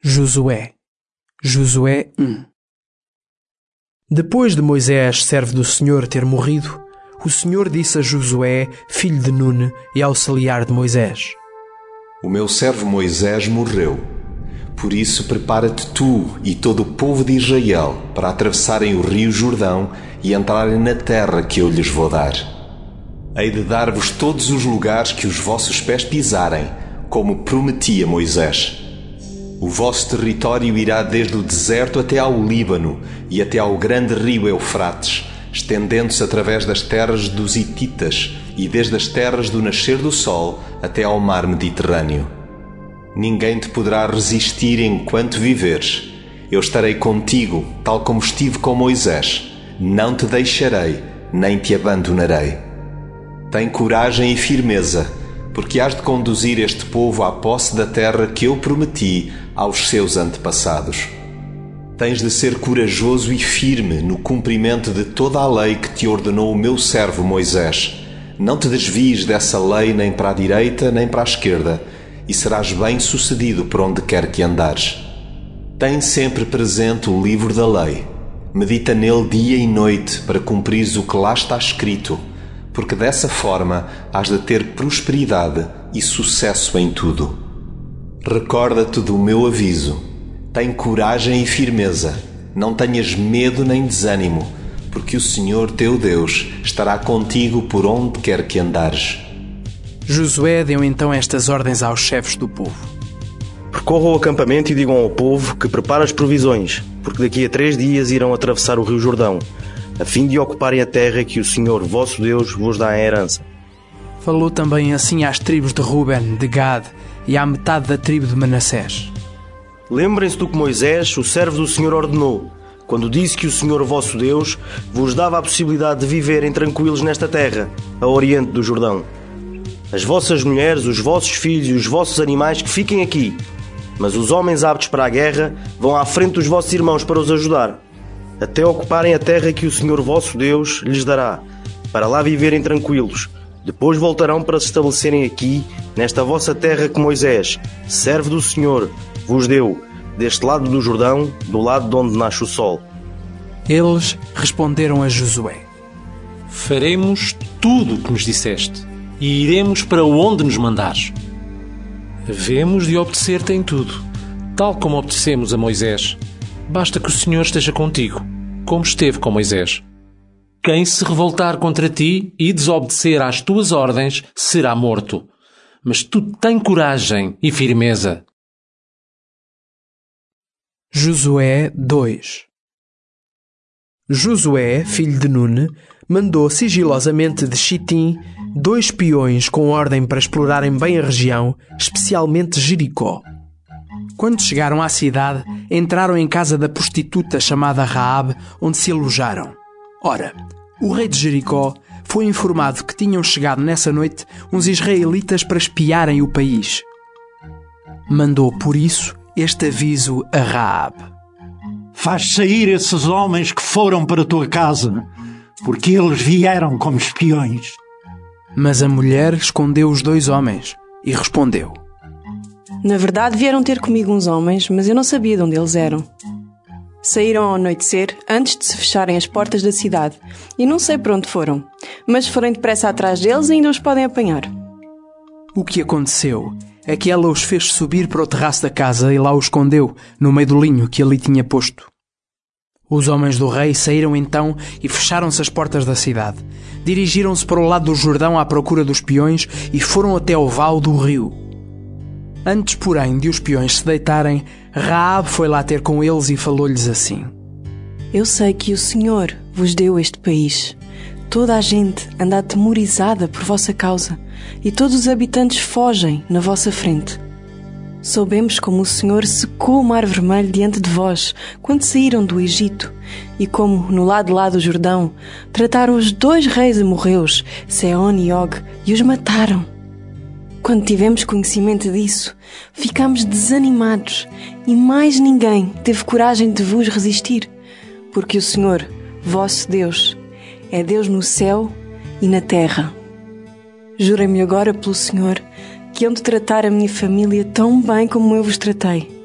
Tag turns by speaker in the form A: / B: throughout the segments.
A: Josué 1. Depois de Moisés, servo do Senhor, ter morrido, o Senhor disse a Josué, filho de Nune e auxiliar de Moisés:
B: O meu servo Moisés morreu. Por isso prepara-te tu e todo o povo de Israel para atravessarem o rio Jordão e entrarem na terra que eu lhes vou dar. Hei de dar-vos todos os lugares que os vossos pés pisarem, como prometi a Moisés. O vosso território irá desde o deserto até ao Líbano e até ao grande rio Eufrates, estendendo-se através das terras dos Hititas e desde as terras do nascer do sol até ao mar Mediterrâneo. Ninguém te poderá resistir enquanto viveres. Eu estarei contigo, tal como estive com Moisés. Não te deixarei, nem te abandonarei. Tem coragem e firmeza, porque hás de conduzir este povo à posse da terra que eu prometi aos seus antepassados. Tens de ser corajoso e firme no cumprimento de toda a lei que te ordenou o meu servo Moisés. Não te desvies dessa lei nem para a direita nem para a esquerda, e serás bem-sucedido por onde quer que andares. Tem sempre presente o livro da lei. Medita nele dia e noite para cumprires o que lá está escrito, porque dessa forma hás de ter prosperidade e sucesso em tudo. Recorda-te do meu aviso. Tem coragem e firmeza. Não tenhas medo nem desânimo, porque o Senhor teu Deus estará contigo por onde quer que andares.
A: Josué deu então estas ordens aos chefes do povo:
C: Percorram o acampamento e digam ao povo que prepare as provisões, porque daqui a 3 dias irão atravessar o rio Jordão, a fim de ocuparem a terra que o Senhor vosso Deus vos dá em herança.
A: Falou também assim às tribos de Ruben, de Gad e à metade da tribo de Manassés:
C: Lembrem-se do que Moisés, o servo do Senhor, ordenou, quando disse que o Senhor vosso Deus vos dava a possibilidade de viverem tranquilos nesta terra, a oriente do Jordão. As vossas mulheres, os vossos filhos e os vossos animais que fiquem aqui, mas os homens aptos para a guerra vão à frente dos vossos irmãos para os ajudar, até ocuparem a terra que o Senhor vosso Deus lhes dará, para lá viverem tranquilos. Depois voltarão para se estabelecerem aqui, nesta vossa terra que Moisés, servo do Senhor, vos deu, deste lado do Jordão, do lado de onde nasce o sol.
A: Eles responderam a Josué:
D: Faremos tudo o que nos disseste, e iremos para onde nos mandares. Havemos de obedecer-te em tudo, tal como obedecemos a Moisés. Basta que o Senhor esteja contigo, como esteve com Moisés. Quem se revoltar contra ti e desobedecer às tuas ordens será morto. Mas tu tem coragem e firmeza.
A: Josué 2. Josué, filho de Nune, mandou sigilosamente de Chitim 2 espiões com ordem para explorarem bem a região, especialmente Jericó. Quando chegaram à cidade, entraram em casa da prostituta chamada Raabe, onde se alojaram. Ora, o rei de Jericó foi informado que tinham chegado nessa noite uns israelitas para espiarem o país. Mandou, por isso, este aviso a Raabe:
E: Faz sair esses homens que foram para a tua casa, porque eles vieram como espiões.
A: Mas a mulher escondeu os 2 homens e respondeu:
F: Na verdade vieram ter comigo uns homens, mas eu não sabia de onde eles eram. Saíram ao anoitecer, antes de se fecharem as portas da cidade, e não sei para onde foram, mas se forem depressa atrás deles ainda os podem apanhar.
A: O que aconteceu é que ela os fez subir para o terraço da casa e lá os escondeu, no meio do linho que ali tinha posto. Os homens do rei saíram então e fecharam-se as portas da cidade. Dirigiram-se para o lado do Jordão à procura dos espiões e foram até ao vale do rio. Antes, porém, de os espiões se deitarem, Raabe foi lá ter com eles e falou-lhes assim:
F: Eu sei que o Senhor vos deu este país. Toda a gente anda atemorizada por vossa causa, e todos os habitantes fogem na vossa frente. Soubemos como o Senhor secou o Mar Vermelho diante de vós, quando saíram do Egito, e como, no lado de lá do Jordão, trataram os 2 reis amorreus, Seón e Og, e os mataram. Quando tivemos conhecimento disso, ficámos desanimados, e mais ninguém teve coragem de vos resistir, porque o Senhor, vosso Deus, é Deus no céu e na terra. Jurem-me agora pelo Senhor que hão de tratar a minha família tão bem como eu vos tratei,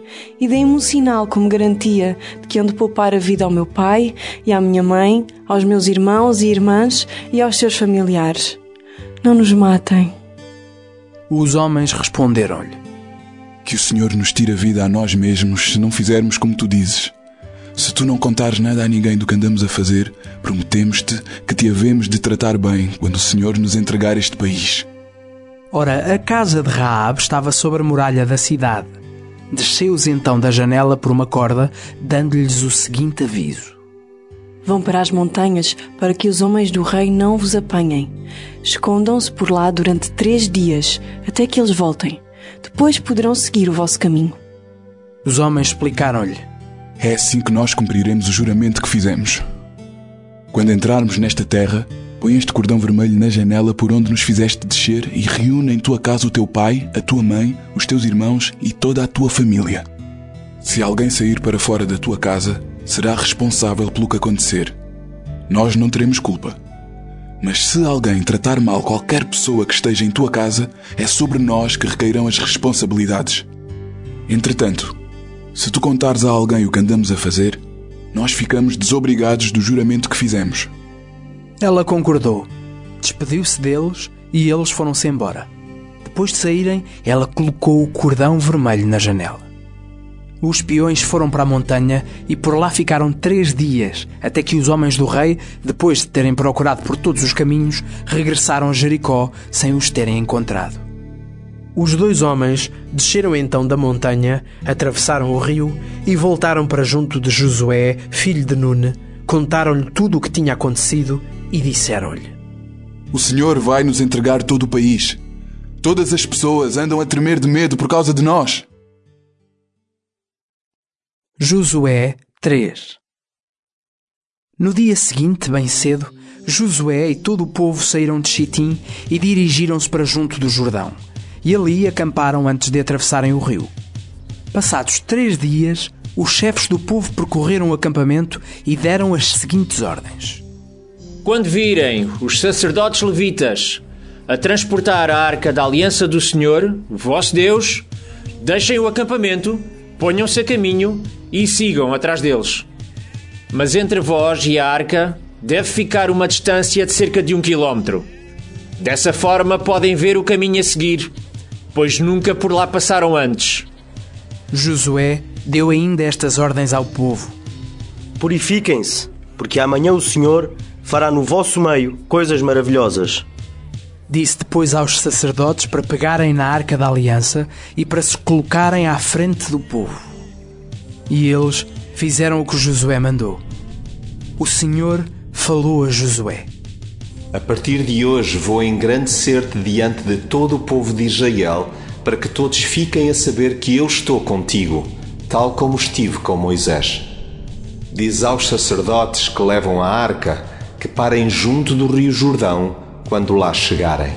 F: e deem-me um sinal como garantia de que hão de poupar a vida ao meu pai e à minha mãe, aos meus irmãos e irmãs e aos seus familiares. Não nos matem.
A: Os homens responderam-lhe:
G: Que o Senhor nos tire a vida a nós mesmos se não fizermos como tu dizes. Se tu não contares nada a ninguém do que andamos a fazer, prometemos-te que te havemos de tratar bem quando o Senhor nos entregar este país.
A: Ora, a casa de Raabe estava sobre a muralha da cidade. Desceu-os então da janela por uma corda, dando-lhes o seguinte aviso:
F: Vão para as montanhas para que os homens do rei não vos apanhem. Escondam-se por lá durante 3 dias, até que eles voltem. Depois poderão seguir o vosso caminho.
A: Os homens explicaram-lhe:
G: É assim que nós cumpriremos o juramento que fizemos. Quando entrarmos nesta terra, põe este cordão vermelho na janela por onde nos fizeste descer e reúne em tua casa o teu pai, a tua mãe, os teus irmãos e toda a tua família. Se alguém sair para fora da tua casa, será responsável pelo que acontecer. Nós não teremos culpa. Mas se alguém tratar mal qualquer pessoa que esteja em tua casa, é sobre nós que recairão as responsabilidades. Entretanto, se tu contares a alguém o que andamos a fazer, nós ficamos desobrigados do juramento que fizemos.
A: Ela concordou, despediu-se deles e eles foram-se embora. Depois de saírem, ela colocou o cordão vermelho na janela. Os peões foram para a montanha e por lá ficaram 3 dias, até que os homens do rei, depois de terem procurado por todos os caminhos, regressaram a Jericó sem os terem encontrado. Os 2 homens desceram então da montanha, atravessaram o rio e voltaram para junto de Josué, filho de Nune, contaram-lhe tudo o que tinha acontecido e disseram-lhe:
G: O Senhor vai nos entregar todo o país. Todas as pessoas andam a tremer de medo por causa de nós.
A: Josué 3. No dia seguinte, bem cedo, Josué e todo o povo saíram de Chitim e dirigiram-se para junto do Jordão, e ali acamparam antes de atravessarem o rio. Passados 3 dias, os chefes do povo percorreram o acampamento e deram as seguintes ordens:
H: Quando virem os sacerdotes levitas a transportar a arca da aliança do Senhor, vosso Deus, deixem o acampamento, ponham-se a caminho e sigam atrás deles. Mas entre vós e a arca deve ficar uma distância de cerca de 1 quilómetro. Dessa forma podem ver o caminho a seguir, pois nunca por lá passaram antes.
A: Josué deu ainda estas ordens ao povo:
C: Purifiquem-se, porque amanhã o Senhor fará no vosso meio coisas maravilhosas.
A: Disse depois aos sacerdotes para pegarem na arca da aliança e para se colocarem à frente do povo. E eles fizeram o que Josué mandou. O Senhor falou a Josué:
B: A partir de hoje vou engrandecer-te diante de todo o povo de Israel, para que todos fiquem a saber que eu estou contigo, tal como estive com Moisés. Diz aos sacerdotes que levam a arca que parem junto do rio Jordão quando lá chegarem.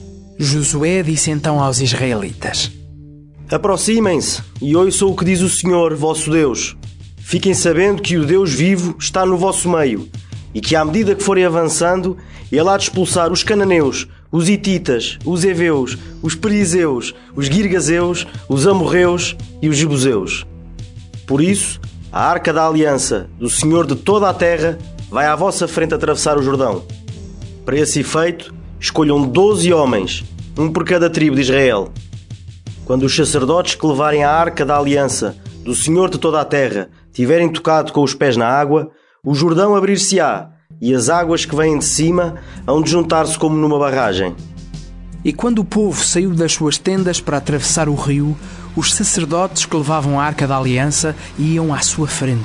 A: Josué disse então aos israelitas:
C: Aproximem-se e ouçam o que diz o Senhor, vosso Deus. Fiquem sabendo que o Deus vivo está no vosso meio e que à medida que forem avançando, Ele há de expulsar os cananeus, os hititas, os heveus, os perizeus, os girgazeus, os amorreus e os jebuseus. Por isso, a arca da aliança do Senhor de toda a terra vai à vossa frente atravessar o Jordão. Para esse efeito, escolham 12 homens, um por cada tribo de Israel. Quando os sacerdotes que levarem a arca da aliança do Senhor de toda a terra tiverem tocado com os pés na água, o Jordão abrir-se-á e as águas que vêm de cima hão de juntar-se como numa barragem.
A: E quando o povo saiu das suas tendas para atravessar o rio, os sacerdotes que levavam a arca da aliança iam à sua frente.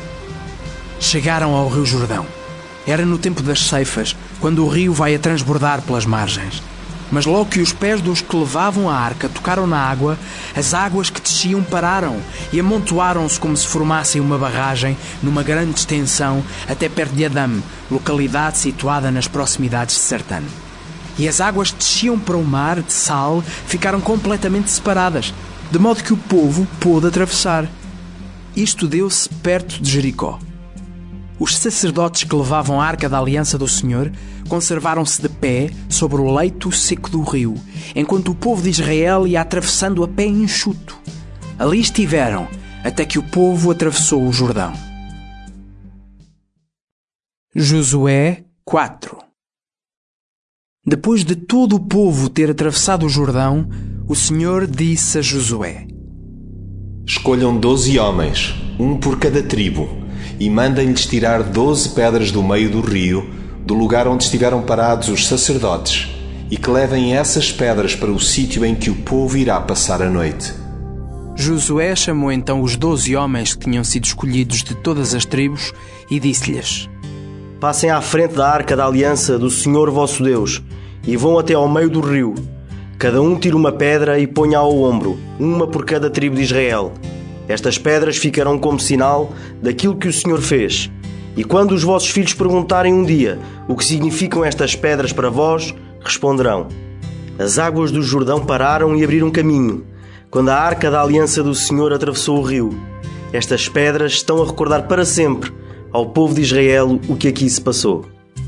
A: Chegaram ao rio Jordão. Era no tempo das ceifas, quando o rio vai a transbordar pelas margens. Mas logo que os pés dos que levavam a arca tocaram na água, as águas que desciam pararam e amontoaram-se como se formassem uma barragem numa grande extensão até perto de Adam, localidade situada nas proximidades de Sartã. E as águas que desciam para o mar de Sal ficaram completamente separadas, de modo que o povo pôde atravessar. Isto deu-se perto de Jericó. Os sacerdotes que levavam a arca da aliança do Senhor conservaram-se de pé sobre o leito seco do rio, enquanto o povo de Israel ia atravessando a pé enxuto. Ali estiveram, até que o povo atravessou o Jordão. Josué 4. Depois de todo o povo ter atravessado o Jordão, o Senhor disse a Josué:
B: Escolham 12 homens, um por cada tribo, e mandem-lhes tirar 12 pedras do meio do rio, do lugar onde estiveram parados os sacerdotes, e que levem essas pedras para o sítio em que o povo irá passar a noite.
A: Josué chamou então os 12 homens que tinham sido escolhidos de todas as tribos e disse-lhes:
C: Passem à frente da arca da aliança do Senhor vosso Deus e vão até ao meio do rio. Cada um tire uma pedra e ponha ao ombro, uma por cada tribo de Israel. Estas pedras ficarão como sinal daquilo que o Senhor fez. E quando os vossos filhos perguntarem um dia o que significam estas pedras para vós, responderão: As águas do Jordão pararam e abriram caminho, quando a arca da aliança do Senhor atravessou o rio. Estas pedras estão a recordar para sempre ao povo de Israel o que aqui se passou.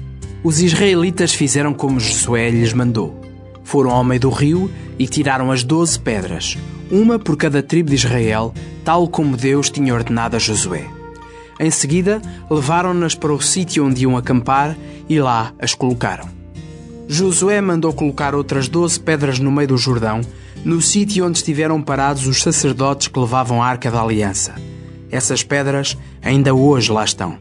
A: Os israelitas fizeram como Josué lhes mandou. Foram ao meio do rio e tiraram as 12 pedras, uma por cada tribo de Israel, tal como Deus tinha ordenado a Josué. Em seguida, levaram-nas para o sítio onde iam acampar e lá as colocaram. Josué mandou colocar outras 12 pedras no meio do Jordão, no sítio onde estiveram parados os sacerdotes que levavam a arca da aliança. Essas pedras ainda hoje lá estão.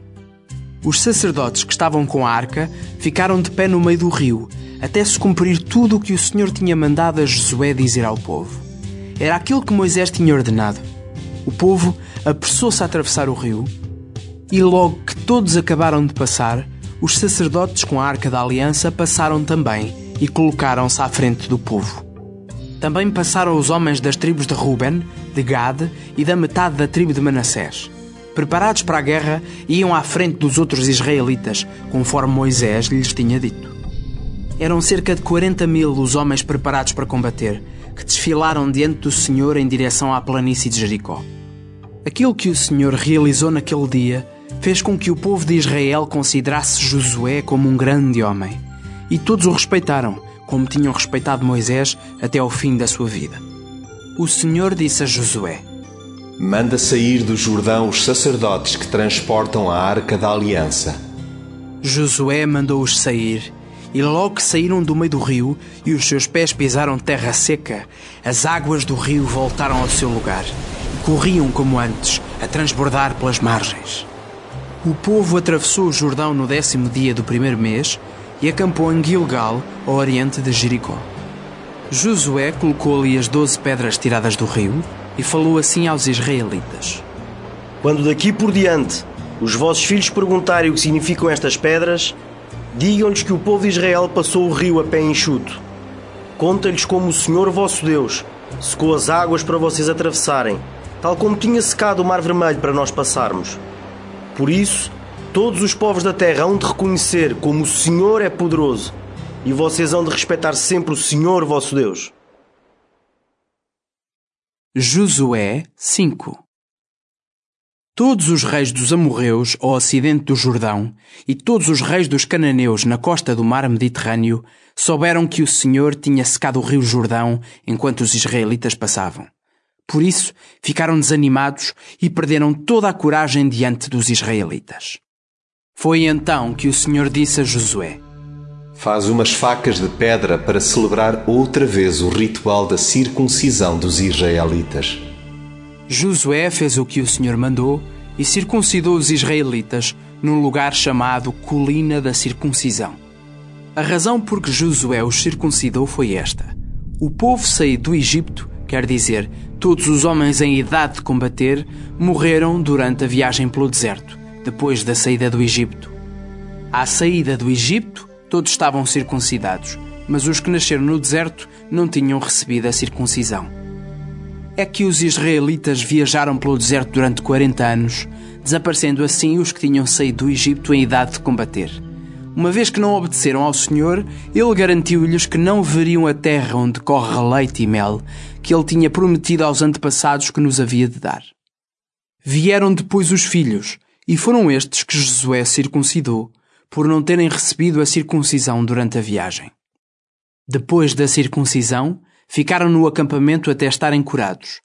A: Os sacerdotes que estavam com a arca ficaram de pé no meio do rio, até se cumprir tudo o que o Senhor tinha mandado a Josué dizer ao povo. Era aquilo que Moisés tinha ordenado. O povo apressou-se a atravessar o rio, e logo que todos acabaram de passar, os sacerdotes com a arca da aliança passaram também e colocaram-se à frente do povo. Também passaram os homens das tribos de Ruben, de Gade e da metade da tribo de Manassés. Preparados para a guerra, iam à frente dos outros israelitas, conforme Moisés lhes tinha dito. Eram cerca de 40.000 os homens preparados para combater, que desfilaram diante do Senhor em direção à planície de Jericó. Aquilo que o Senhor realizou naquele dia fez com que o povo de Israel considerasse Josué como um grande homem, e todos o respeitaram, como tinham respeitado Moisés até ao fim da sua vida. O Senhor disse a Josué:
B: Manda sair do Jordão os sacerdotes que transportam a arca da aliança.
A: Josué mandou-os sair, e logo que saíram do meio do rio e os seus pés pisaram terra seca, as águas do rio voltaram ao seu lugar e corriam como antes, a transbordar pelas margens. O povo atravessou o Jordão no 10º dia do primeiro mês e acampou em Gilgal, ao oriente de Jericó. Josué colocou ali as 12 pedras tiradas do rio e falou assim aos israelitas:
C: Quando daqui por diante os vossos filhos perguntarem o que significam estas pedras, digam-lhes que o povo de Israel passou o rio a pé enxuto. Conta-lhes como o Senhor vosso Deus secou as águas para vocês atravessarem, tal como tinha secado o Mar Vermelho para nós passarmos. Por isso, todos os povos da terra hão de reconhecer como o Senhor é poderoso, e vocês hão de respeitar sempre o Senhor vosso Deus.
A: Josué 5. Todos os reis dos amorreus ao ocidente do Jordão e todos os reis dos cananeus na costa do mar Mediterrâneo souberam que o Senhor tinha secado o rio Jordão enquanto os israelitas passavam. Por isso, ficaram desanimados e perderam toda a coragem diante dos israelitas. Foi então que o Senhor disse a Josué:
B: Faz umas facas de pedra para celebrar outra vez o ritual da circuncisão dos israelitas.
A: Josué fez o que o Senhor mandou e circuncidou os israelitas num lugar chamado Colina da Circuncisão. A razão por que Josué os circuncidou foi esta: o povo saído do Egito, quer dizer, todos os homens em idade de combater, morreram durante a viagem pelo deserto, depois da saída do Egito. À saída do Egito, todos estavam circuncidados, mas os que nasceram no deserto não tinham recebido a circuncisão. É que os israelitas viajaram pelo deserto durante 40 anos, desaparecendo assim os que tinham saído do Egito em idade de combater. Uma vez que não obedeceram ao Senhor, Ele garantiu-lhes que não veriam a terra onde corre leite e mel, que Ele tinha prometido aos antepassados que nos havia de dar. Vieram depois os filhos, e foram estes que Josué circuncidou, por não terem recebido a circuncisão durante a viagem. Depois da circuncisão, ficaram no acampamento até estarem curados.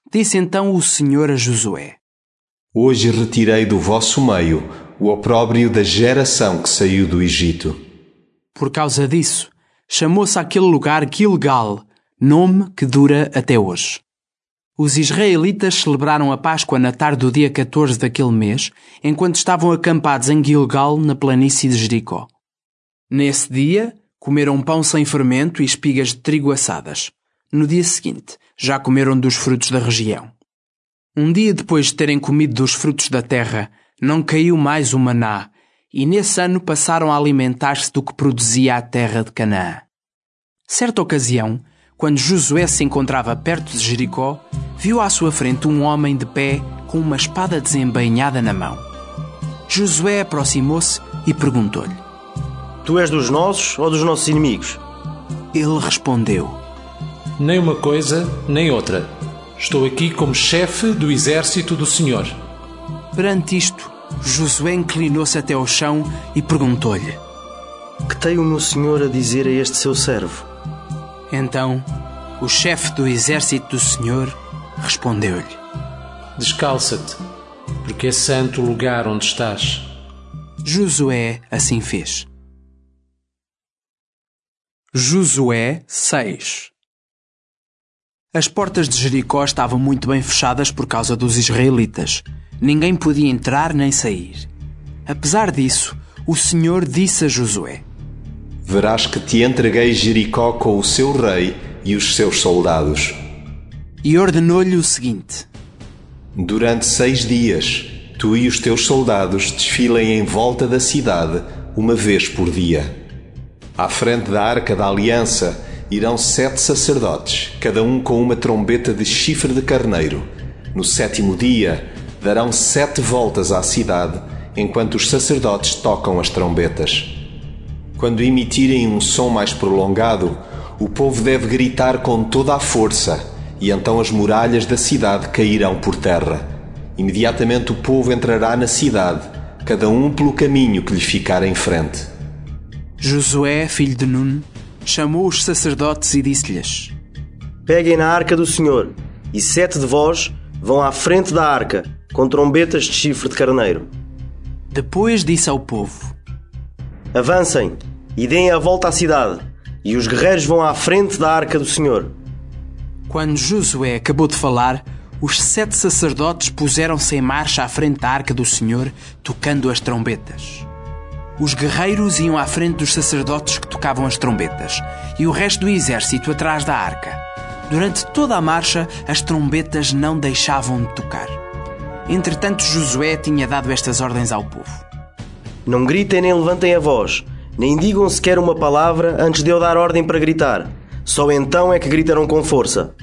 A: Disse então o Senhor a Josué:
B: Hoje retirei do vosso meio o opróbrio da geração que saiu do Egito.
A: Por causa disso, chamou-se aquele lugar Gilgal, nome que dura até hoje. Os israelitas celebraram a Páscoa na tarde do dia 14 daquele mês, enquanto estavam acampados em Gilgal, na planície de Jericó. Nesse dia, comeram pão sem fermento e espigas de trigo assadas. No dia seguinte, já comeram dos frutos da região. Um dia depois de terem comido dos frutos da terra, não caiu mais o maná, e nesse ano passaram a alimentar-se do que produzia a terra de Canaã. Certa ocasião, quando Josué se encontrava perto de Jericó, viu à sua frente um homem de pé com uma espada desembainhada na mão. Josué aproximou-se e perguntou-lhe:
C: Tu és dos nossos ou dos nossos inimigos?
A: Ele respondeu:
D: Nem uma coisa, nem outra. Estou aqui como chefe do exército do Senhor.
A: Perante isto, Josué inclinou-se até ao chão e perguntou-lhe:
C: Que tem o meu senhor a dizer a este seu servo?
A: Então, o chefe do exército do Senhor respondeu-lhe:
D: Descalça-te, porque é santo o lugar onde estás.
A: Josué assim fez. Josué 6. As portas de Jericó estavam muito bem fechadas por causa dos israelitas. Ninguém podia entrar nem sair. Apesar disso, o Senhor disse a Josué:
B: Verás que te entreguei Jericó com o seu rei e os seus soldados.
A: E ordenou-lhe o seguinte:
B: Durante 6 dias, tu e os teus soldados desfilem em volta da cidade uma vez por dia. À frente da Arca da Aliança irão 7 sacerdotes, cada um com uma trombeta de chifre de carneiro. No 7º dia, darão 7 voltas à cidade, enquanto os sacerdotes tocam as trombetas. Quando emitirem um som mais prolongado, o povo deve gritar com toda a força, e então as muralhas da cidade cairão por terra. Imediatamente o povo entrará na cidade, cada um pelo caminho que lhe ficar em frente.
A: Josué, filho de Nun, chamou os sacerdotes e disse-lhes:
C: Peguem na arca do Senhor, e 7 de vós vão à frente da arca, com trombetas de chifre de carneiro.
A: Depois disse ao povo:
C: Avancem e deem a volta à cidade, e os guerreiros vão à frente da arca do Senhor.
A: Quando Josué acabou de falar, os 7 sacerdotes puseram-se em marcha à frente da arca do Senhor, tocando as trombetas. Os guerreiros iam à frente dos sacerdotes que tocavam as trombetas, e o resto do exército atrás da arca. Durante toda a marcha, as trombetas não deixavam de tocar. Entretanto, Josué tinha dado estas ordens ao povo:
C: Não gritem nem levantem a voz, nem digam sequer uma palavra antes de eu dar ordem para gritar. Só então é que gritarão com força.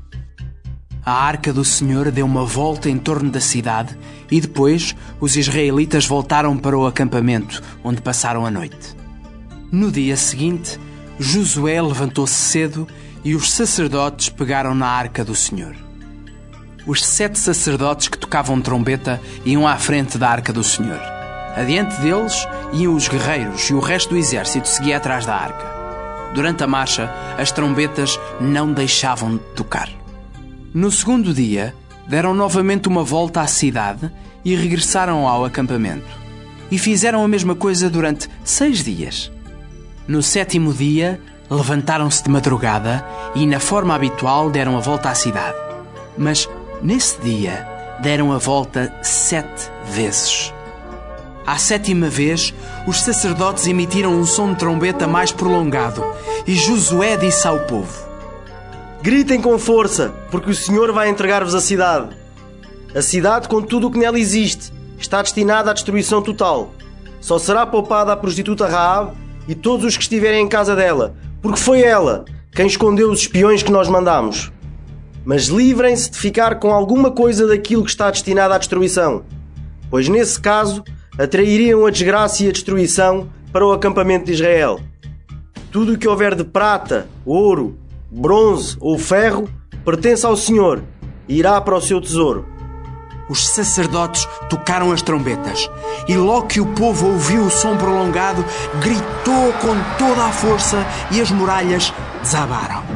A: A arca do Senhor deu uma volta em torno da cidade e depois os israelitas voltaram para o acampamento, onde passaram a noite. No dia seguinte, Josué levantou-se cedo e os sacerdotes pegaram na arca do Senhor. Os 7 sacerdotes que tocavam trombeta iam à frente da arca do Senhor. Adiante deles iam os guerreiros e o resto do exército seguia atrás da arca. Durante a marcha, as trombetas não deixavam de tocar. No 2º dia, deram novamente uma volta à cidade e regressaram ao acampamento. E fizeram a mesma coisa durante 6 dias. No 7º dia, levantaram-se de madrugada e, na forma habitual, deram a volta à cidade. Mas, nesse dia, deram a volta 7 vezes. À 7ª vez, os sacerdotes emitiram um som de trombeta mais prolongado e Josué disse ao povo:
C: Gritem com força, porque o Senhor vai entregar-vos a cidade. A cidade, com tudo o que nela existe, está destinada à destruição total. Só será poupada a prostituta Raabe e todos os que estiverem em casa dela, porque foi ela quem escondeu os espiões que nós mandamos. Mas livrem-se de ficar com alguma coisa daquilo que está destinado à destruição, pois nesse caso atrairiam a desgraça e a destruição para o acampamento de Israel. Tudo o que houver de prata, ouro, bronze ou ferro pertence ao Senhor e irá para o seu tesouro.
A: Os sacerdotes tocaram as trombetas e logo que o povo ouviu o som prolongado, gritou com toda a força e as muralhas desabaram.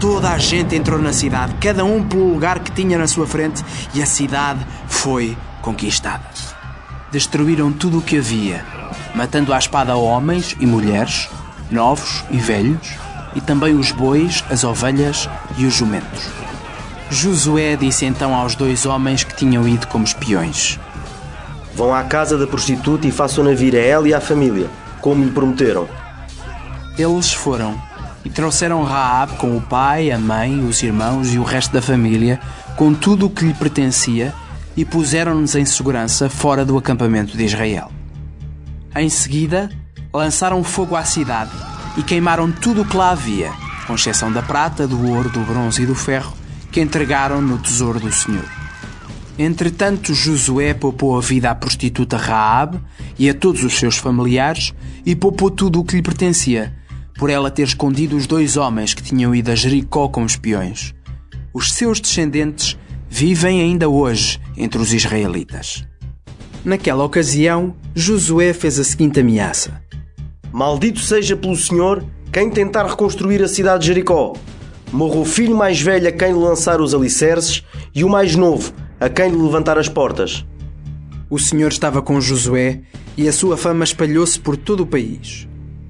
A: toda a gente entrou na cidade, cada um pelo lugar que tinha na sua frente, e a cidade foi conquistada. Destruíram tudo o que havia, matando à espada homens e mulheres, novos e velhos, e também os bois, as ovelhas e os jumentos. Josué disse então aos 2 homens que tinham ido como espiões:
C: Vão à casa da prostituta e façam-na vir a ela e à família, como lhe prometeram.
A: Eles foram e trouxeram Raabe com o pai, a mãe, os irmãos e o resto da família, com tudo o que lhe pertencia, e puseram-nos em segurança fora do acampamento de Israel. Em seguida, lançaram fogo à cidade e queimaram tudo o que lá havia, com exceção da prata, do ouro, do bronze e do ferro, que entregaram no tesouro do Senhor. Entretanto, Josué poupou a vida à prostituta Raabe e a todos os seus familiares, e poupou tudo o que lhe pertencia, por ela ter escondido os 2 homens que tinham ido a Jericó como espiões. Os seus descendentes vivem ainda hoje entre os israelitas. Naquela ocasião, Josué fez a seguinte ameaça:
C: Maldito seja pelo Senhor quem tentar reconstruir a cidade de Jericó. Morra o filho mais velho a quem lhe lançar os alicerces e o mais novo a quem lhe levantar as portas.
A: O Senhor estava com Josué e a sua fama espalhou-se por todo o país.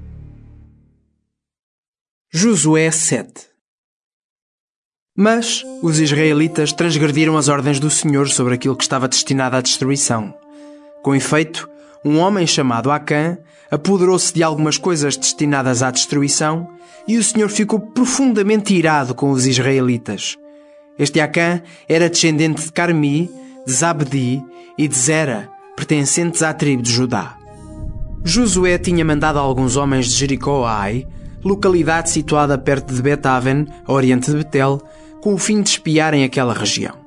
A: Josué 7. Mas os israelitas transgrediram as ordens do Senhor sobre aquilo que estava destinado à destruição. Com efeito, um homem chamado Acã apoderou-se de algumas coisas destinadas à destruição, e o Senhor ficou profundamente irado com os israelitas. Este Acã era descendente de Carmi, de Zabdi e de Zera, pertencentes à tribo de Judá. Josué tinha mandado alguns homens de Jericó a Ai, localidade situada perto de Bet-Aven, a oriente de Betel, com o fim de espiarem aquela região.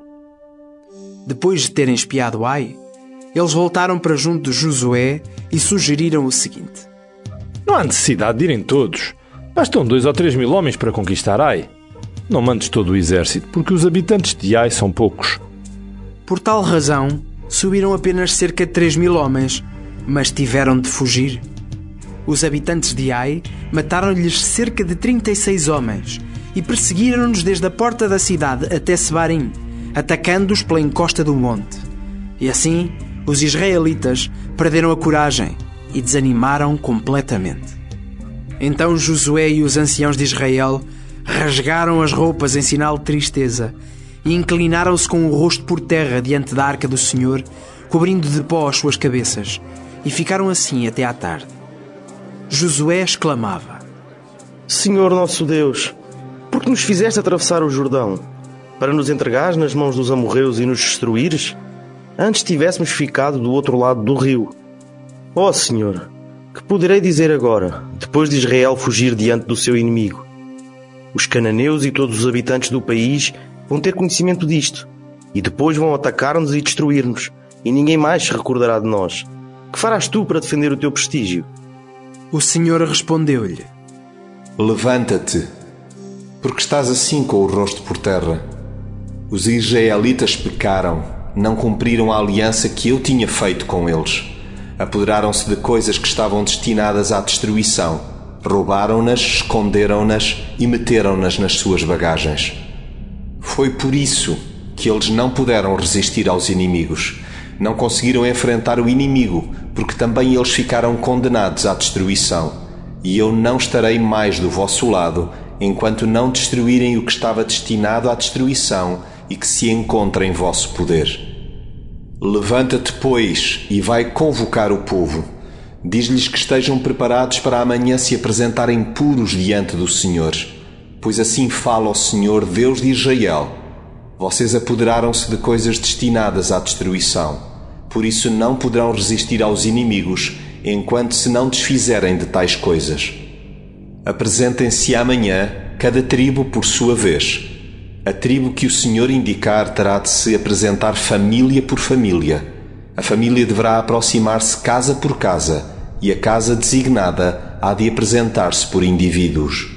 A: Depois de terem espiado Ai, eles voltaram para junto de Josué e sugeriram o seguinte:
I: Não há necessidade de irem todos. Bastam 2 ou 3 mil homens para conquistar Ai. Não mandes todo o exército, porque os habitantes de Ai são poucos.
A: Por tal razão, subiram apenas cerca de 3.000 homens, mas tiveram de fugir. Os habitantes de Ai mataram-lhes cerca de 36 homens e perseguiram-nos desde a porta da cidade até Sebarim, atacando-os pela encosta do monte. E assim, os israelitas perderam a coragem e desanimaram completamente. Então Josué e os anciãos de Israel rasgaram as roupas em sinal de tristeza e inclinaram-se com o rosto por terra diante da arca do Senhor, cobrindo de pó as suas cabeças, e ficaram assim até à tarde. Josué exclamava:
C: Senhor nosso Deus, por que nos fizeste atravessar o Jordão? Para nos entregares nas mãos dos amorreus e nos destruíres? Antes tivéssemos ficado do outro lado do rio. Ó Senhor, que poderei dizer agora, depois de Israel fugir diante do seu inimigo? Os cananeus e todos os habitantes do país vão ter conhecimento disto, e depois vão atacar-nos e destruir-nos, e ninguém mais se recordará de nós. Que farás tu para defender o teu prestígio?
A: O Senhor respondeu-lhe:
B: Levanta-te, porque estás assim com o rosto por terra. Os israelitas pecaram, não cumpriram a aliança que eu tinha feito com eles. Apoderaram-se de coisas que estavam destinadas à destruição. Roubaram-nas, esconderam-nas e meteram-nas nas suas bagagens. Foi por isso que eles não puderam resistir aos inimigos. Não conseguiram enfrentar o inimigo, porque também eles ficaram condenados à destruição. E eu não estarei mais do vosso lado, enquanto não destruírem o que estava destinado à destruição e que se encontra em vosso poder. Levanta-te, pois, e vai convocar o povo. Diz-lhes que estejam preparados para amanhã se apresentarem puros diante do Senhor. Pois assim fala o Senhor, Deus de Israel. Vocês apoderaram-se de coisas destinadas à destruição. Por isso não poderão resistir aos inimigos, enquanto se não desfizerem de tais coisas. Apresentem-se amanhã, cada tribo por sua vez. A tribo que o Senhor indicar terá de se apresentar família por família. A família deverá aproximar-se casa por casa, e a casa designada há de apresentar-se por indivíduos.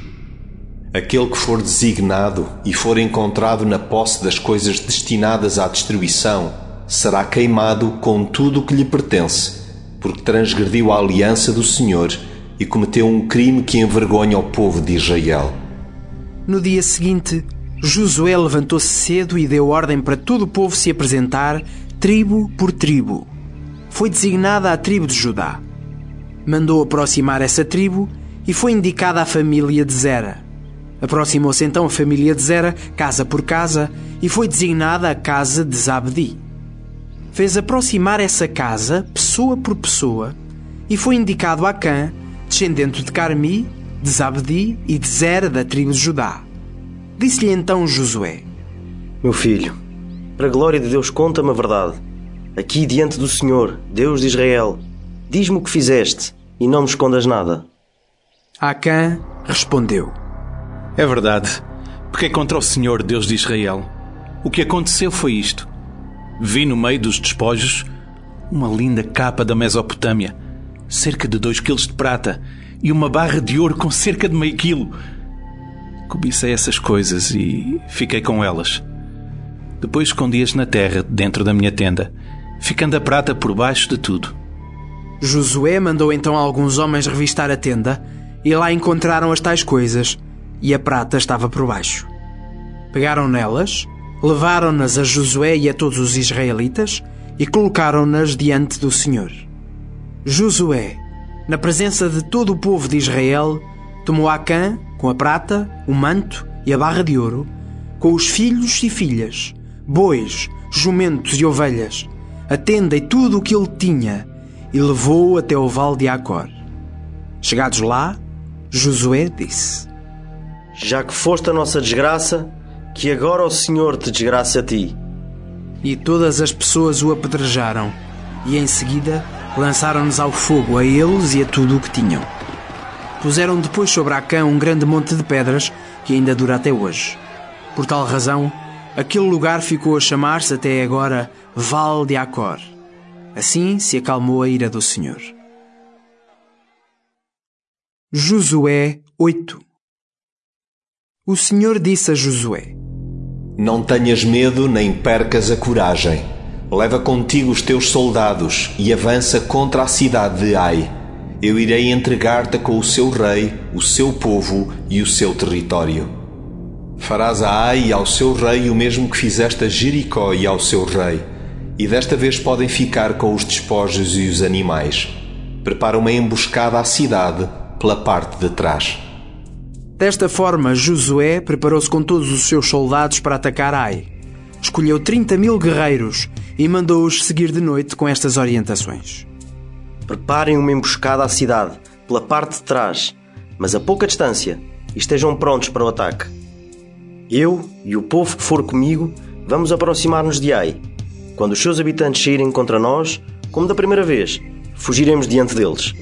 B: Aquele que for designado e for encontrado na posse das coisas destinadas à destruição será queimado com tudo o que lhe pertence, porque transgrediu a aliança do Senhor e cometeu um crime que envergonha o povo de Israel.
A: No dia seguinte, Josué levantou-se cedo e deu ordem para todo o povo se apresentar, tribo por tribo. Foi designada a tribo de Judá. Mandou aproximar essa tribo e foi indicada a família de Zera. Aproximou-se então a família de Zera, casa por casa, e foi designada a casa de Zabdi. Fez aproximar essa casa, pessoa por pessoa, e foi indicado Acã, descendente de Carmi, de Zabdi e de Zera da tribo de Judá. Disse-lhe então Josué:
C: Meu filho, para a glória de Deus, conta-me a verdade. Aqui diante do Senhor, Deus de Israel, diz-me o que fizeste e não me escondas nada.
A: Acã respondeu:
J: É verdade, pequei contra o Senhor, Deus de Israel. O que aconteceu foi isto. Vi no meio dos despojos uma linda capa da Mesopotâmia, cerca de 2 quilos de prata, e uma barra de ouro com cerca de meio quilo. Cobicei essas coisas e fiquei com elas. Depois escondi-as na terra, dentro da minha tenda, ficando a prata por baixo de tudo.
A: Josué mandou então alguns homens revistar a tenda, e lá encontraram as tais coisas, e a prata estava por baixo. Pegaram nelas, levaram-nas a Josué e a todos os israelitas, e colocaram-nas diante do Senhor. Josué, na presença de todo o povo de Israel, tomou Acã com a prata, o manto e a barra de ouro, com os filhos e filhas, bois, jumentos e ovelhas, a tenda e tudo o que ele tinha, e levou-o até o vale de Acor. Chegados lá, Josué disse:
C: Já que foste a nossa desgraça, que agora o Senhor te desgrace a ti.
A: E todas as pessoas o apedrejaram, e em seguida lançaram-nos ao fogo, a eles e a tudo o que tinham. Puseram depois sobre Acã um grande monte de pedras, que ainda dura até hoje. Por tal razão, aquele lugar ficou a chamar-se até agora Vale de Acor. Assim se acalmou a ira do Senhor. Josué 8. O Senhor disse a Josué:
B: Não tenhas medo nem percas a coragem. Leva contigo os teus soldados e avança contra a cidade de Ai. Eu irei entregar-te com o seu rei, o seu povo e o seu território. Farás a Ai e ao seu rei o mesmo que fizeste a Jericó e ao seu rei. E desta vez podem ficar com os despojos e os animais. Prepara uma emboscada à cidade pela parte de trás.
A: Desta forma, Josué preparou-se com todos os seus soldados para atacar Ai. Escolheu 30.000 guerreiros e mandou-os seguir de noite com estas orientações:
C: Preparem uma emboscada à cidade, pela parte de trás, mas a pouca distância, e estejam prontos para o ataque. Eu e o povo que for comigo vamos aproximar-nos de Ai. Quando os seus habitantes saírem contra nós, como da primeira vez, fugiremos diante deles.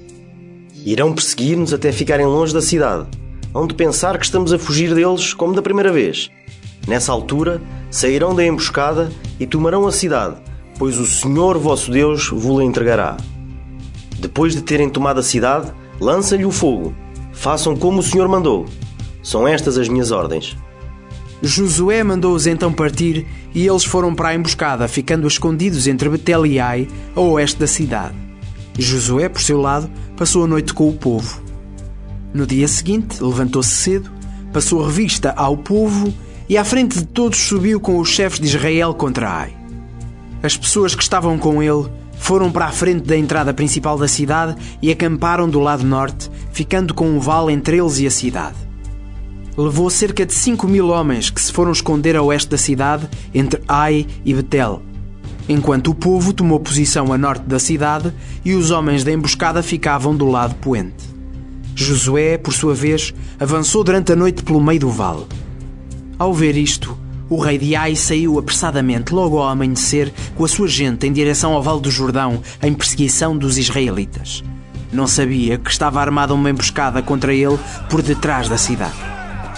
C: Irão perseguir-nos até ficarem longe da cidade, onde pensar que estamos a fugir deles como da primeira vez. Nessa altura, sairão da emboscada e tomarão a cidade, pois o Senhor vosso Deus vos-la entregará. Depois de terem tomado a cidade, lança-lhe o fogo. Façam como o Senhor mandou. São estas as minhas ordens.
A: Josué mandou-os então partir, e eles foram para a emboscada, ficando escondidos entre Betel e Ai, a oeste da cidade. Josué, por seu lado, passou a noite com o povo. No dia seguinte, levantou-se cedo, passou a revista ao povo e à frente de todos subiu com os chefes de Israel contra Ai. As pessoas que estavam com ele foram para a frente da entrada principal da cidade e acamparam do lado norte, ficando com um vale entre eles e a cidade. Levou cerca de 5.000 homens que se foram esconder a oeste da cidade, entre Ai e Betel, enquanto o povo tomou posição a norte da cidade e os homens da emboscada ficavam do lado poente. Josué, por sua vez, avançou durante a noite pelo meio do vale. Ao ver isto, o rei de Ai saiu apressadamente logo ao amanhecer com a sua gente em direção ao Vale do Jordão, em perseguição dos israelitas. Não sabia que estava armada uma emboscada contra ele por detrás da cidade.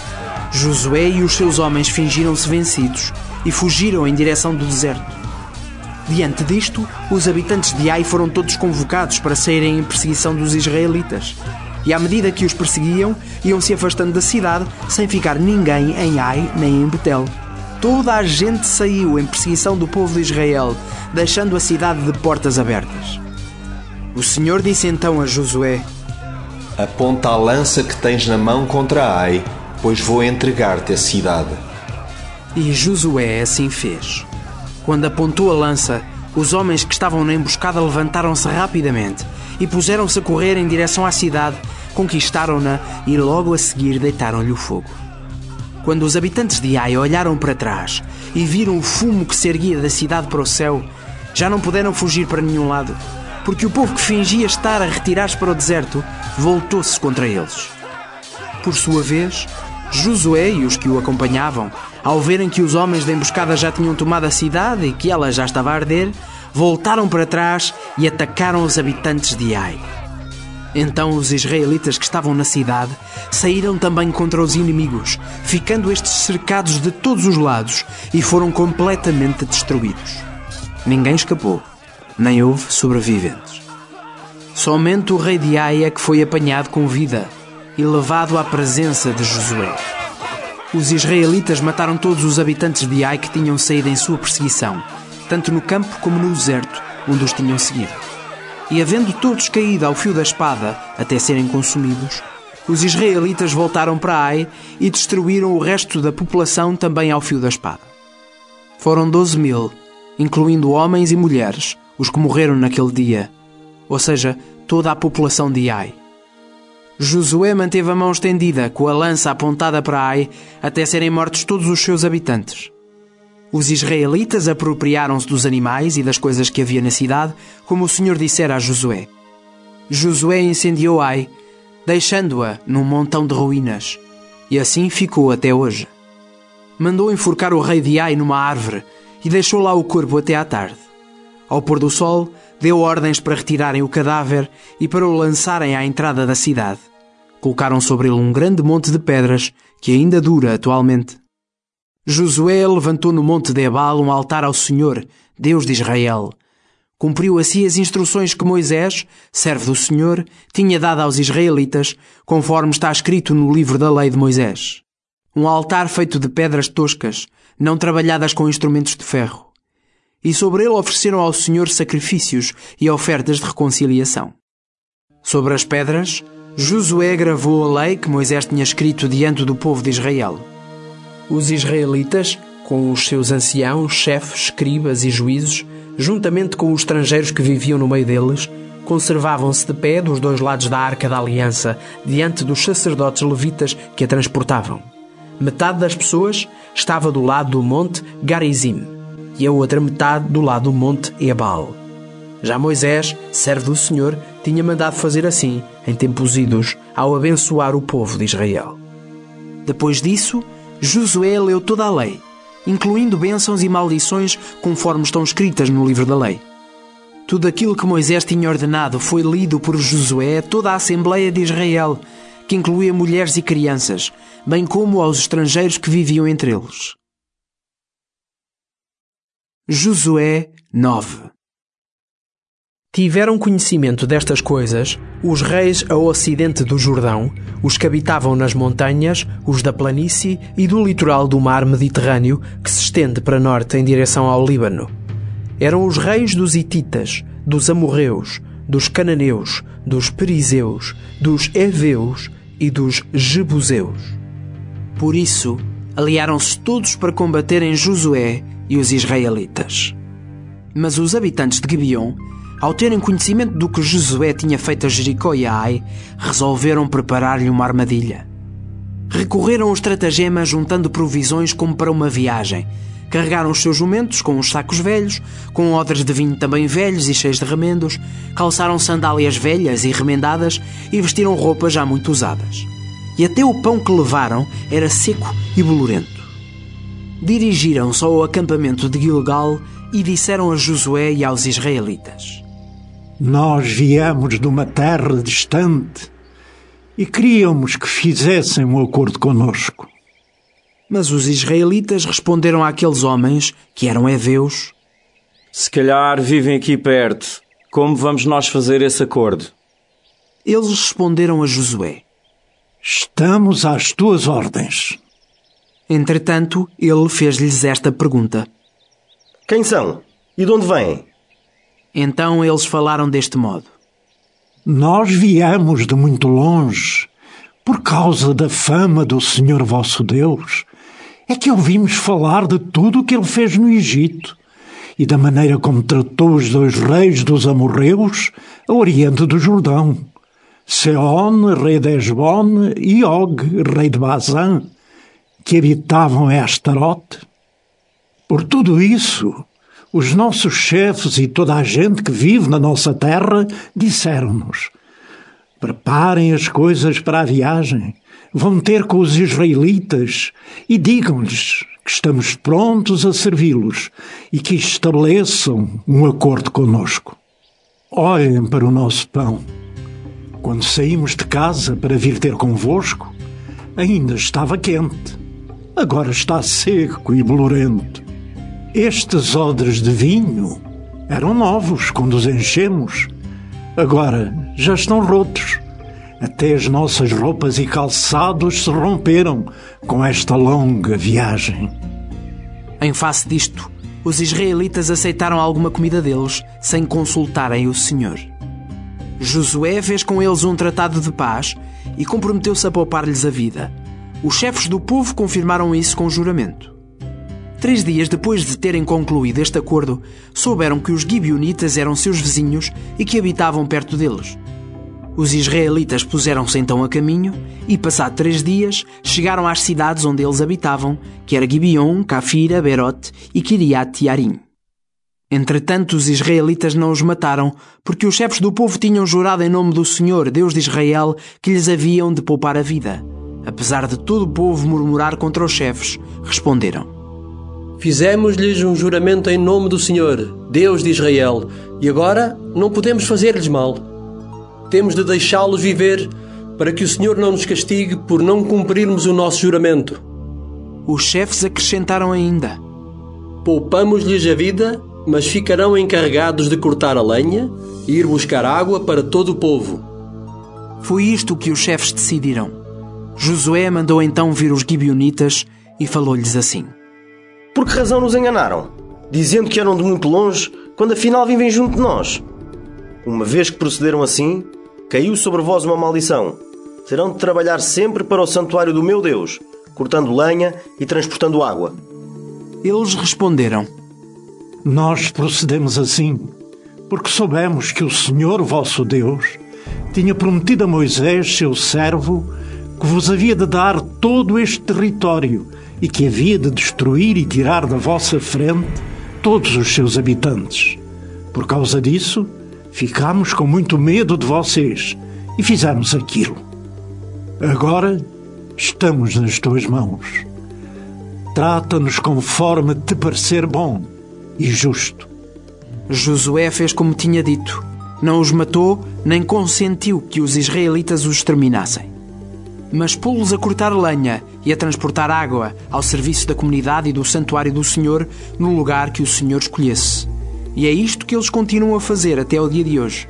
A: Josué e os seus homens fingiram-se vencidos e fugiram em direção do deserto. Diante disto, os habitantes de Ai foram todos convocados para saírem em perseguição dos israelitas. E à medida que os perseguiam, iam-se afastando da cidade, sem ficar ninguém em Ai nem em Betel. Toda a gente saiu em perseguição do povo de Israel, deixando a cidade de portas abertas. O Senhor disse então a Josué:
B: Aponta a lança que tens na mão contra Ai, pois vou entregar-te a cidade.
A: E Josué assim fez. Quando apontou a lança, os homens que estavam na emboscada levantaram-se rapidamente e puseram-se a correr em direção à cidade, conquistaram-na e logo a seguir deitaram-lhe o fogo. Quando os habitantes de Ai olharam para trás e viram o fumo que se erguia da cidade para o céu, já não puderam fugir para nenhum lado, porque o povo que fingia estar a retirar-se para o deserto voltou-se contra eles. Por sua vez, Josué e os que o acompanhavam, ao verem que os homens da emboscada já tinham tomado a cidade e que ela já estava a arder, voltaram para trás e atacaram os habitantes de Ai. Então os israelitas que estavam na cidade saíram também contra os inimigos, ficando estes cercados de todos os lados e foram completamente destruídos. Ninguém escapou, nem houve sobreviventes. Somente o rei de Ai é que foi apanhado com vida e levado à presença de Josué. Os israelitas mataram todos os habitantes de Ai que tinham saído em sua perseguição, tanto no campo como no deserto, onde os tinham seguido. E havendo todos caído ao fio da espada até serem consumidos, os israelitas voltaram para Ai e destruíram o resto da população também ao fio da espada. Foram 12.000, incluindo homens e mulheres, os que morreram naquele dia, ou seja, toda a população de Ai. Josué manteve a mão estendida, com a lança apontada para Ai, até serem mortos todos os seus habitantes. Os israelitas apropriaram-se dos animais e das coisas que havia na cidade, como o Senhor dissera a Josué. Josué incendiou Ai, deixando-a num montão de ruínas, e assim ficou até hoje. Mandou enforcar o rei de Ai numa árvore e deixou lá o corpo até à tarde. Ao pôr do sol, deu ordens para retirarem o cadáver e para o lançarem à entrada da cidade. Colocaram sobre ele um grande monte de pedras que ainda dura atualmente. Josué levantou no monte de Ebal um altar ao Senhor, Deus de Israel. Cumpriu assim as instruções que Moisés, servo do Senhor, tinha dado aos israelitas, conforme está escrito no livro da lei de Moisés. Um altar feito de pedras toscas, não trabalhadas com instrumentos de ferro. E sobre ele ofereceram ao Senhor sacrifícios e ofertas de reconciliação. Sobre as pedras, Josué gravou a lei que Moisés tinha escrito diante do povo de Israel. Os israelitas, com os seus anciãos, chefes, escribas e juízes, juntamente com os estrangeiros que viviam no meio deles, conservavam-se de pé dos dois lados da Arca da Aliança, diante dos sacerdotes levitas que a transportavam. Metade das pessoas estava do lado do monte Garizim e a outra metade do lado do monte Ebal. Já Moisés, servo do Senhor, tinha mandado fazer assim, em tempos idos, ao abençoar o povo de Israel. Depois disso, Josué leu toda a lei, incluindo bênçãos e maldições conforme estão escritas no livro da lei. Tudo aquilo que Moisés tinha ordenado foi lido por Josué a toda a Assembleia de Israel, que incluía mulheres e crianças, bem como aos estrangeiros que viviam entre eles. Josué 9. Tiveram conhecimento destas coisas os reis ao ocidente do Jordão, os que habitavam nas montanhas, os da planície e do litoral do mar Mediterrâneo, que se estende para norte em direção ao Líbano. Eram os reis dos hititas, dos amorreus, dos cananeus, dos perizeus, dos heveus e dos jebuseus. Por isso, aliaram-se todos para combaterem Josué e os israelitas. Mas os habitantes de Gibeon, ao terem conhecimento do que Josué tinha feito a Jericó e a Ai, resolveram preparar-lhe uma armadilha. Recorreram ao estratagema juntando provisões como para uma viagem. Carregaram os seus jumentos com os sacos velhos, com odres de vinho também velhos e cheios de remendos, calçaram sandálias velhas e remendadas e vestiram roupas já muito usadas. E até o pão que levaram era seco e bolorento. Dirigiram-se ao acampamento de Gilgal e disseram a Josué e aos israelitas:
E: Nós viemos de uma terra distante e queríamos que fizessem um acordo conosco.
A: Mas os israelitas responderam àqueles homens, que eram heveus:
K: Se calhar vivem aqui perto. Como vamos nós fazer esse acordo?
A: Eles responderam a Josué:
E: Estamos às tuas ordens.
A: Entretanto, ele fez-lhes esta pergunta:
C: Quem são? E de onde vêm?
A: Então eles falaram deste modo:
E: Nós viemos de muito longe, Por causa da fama do Senhor vosso Deus, é que ouvimos falar de tudo o que ele fez no Egito e da maneira como tratou os 2 reis dos amorreus a oriente do Jordão, Seon, rei de Hesbon, e Og, rei de Bazã, que habitavam em Astarote. Por tudo isso, os nossos chefes e toda a gente que vive na nossa terra disseram-nos: preparem as coisas para a viagem, vão ter com os israelitas e digam-lhes que estamos prontos a servi-los e que estabeleçam um acordo conosco. Olhem para o nosso pão. Quando saímos de casa para vir ter convosco, ainda estava quente. Agora está seco e bolorento. Estes odres de vinho eram novos quando os enchemos. Agora já estão rotos. Até as nossas roupas e calçados se romperam com esta longa viagem.
A: Em face disto, os israelitas aceitaram alguma comida deles sem consultarem o Senhor. Josué fez com eles um tratado de paz e comprometeu-se a poupar-lhes a vida. Os chefes do povo confirmaram isso com juramento. 3 dias depois de terem concluído este acordo, souberam que os gibeonitas eram seus vizinhos e que habitavam perto deles. Os israelitas puseram-se então a caminho e, passado 3 dias, chegaram às cidades onde eles habitavam, que era Gibeon, Cafira, Berote e Kiriat-Jearim. Entretanto, os israelitas não os mataram, porque os chefes do povo tinham jurado em nome do Senhor, Deus de Israel, que lhes haviam de poupar a vida. Apesar de todo o povo murmurar contra os chefes, responderam:
L: fizemos-lhes um juramento em nome do Senhor, Deus de Israel, e agora não podemos fazer-lhes mal. Temos de deixá-los viver para que o Senhor não nos castigue por não cumprirmos o nosso juramento.
A: Os chefes acrescentaram ainda:
L: poupamos-lhes a vida, mas ficarão encarregados de cortar a lenha e ir buscar água para todo o povo.
A: Foi isto que os chefes decidiram. Josué mandou então vir os gibeonitas e falou-lhes assim:
C: por que razão nos enganaram, dizendo que eram de muito longe, quando afinal vivem junto de nós? Uma vez que procederam assim, caiu sobre vós uma maldição. Terão de trabalhar sempre para o santuário do meu Deus, cortando lenha e transportando água.
A: Eles responderam:
E: nós procedemos assim, porque soubemos que o Senhor vosso Deus tinha prometido a Moisés, seu servo, que vos havia de dar todo este território e que havia de destruir e tirar da vossa frente todos os seus habitantes. Por causa disso, ficámos com muito medo de vocês e fizemos aquilo. Agora estamos nas tuas mãos. Trata-nos conforme te parecer bom e justo.
A: Josué fez como tinha dito. Não os matou, nem consentiu que os israelitas os exterminassem. Mas pô-los a cortar lenha e a transportar água ao serviço da comunidade e do santuário do Senhor no lugar que o Senhor escolhesse. E é isto que eles continuam a fazer até ao dia de hoje.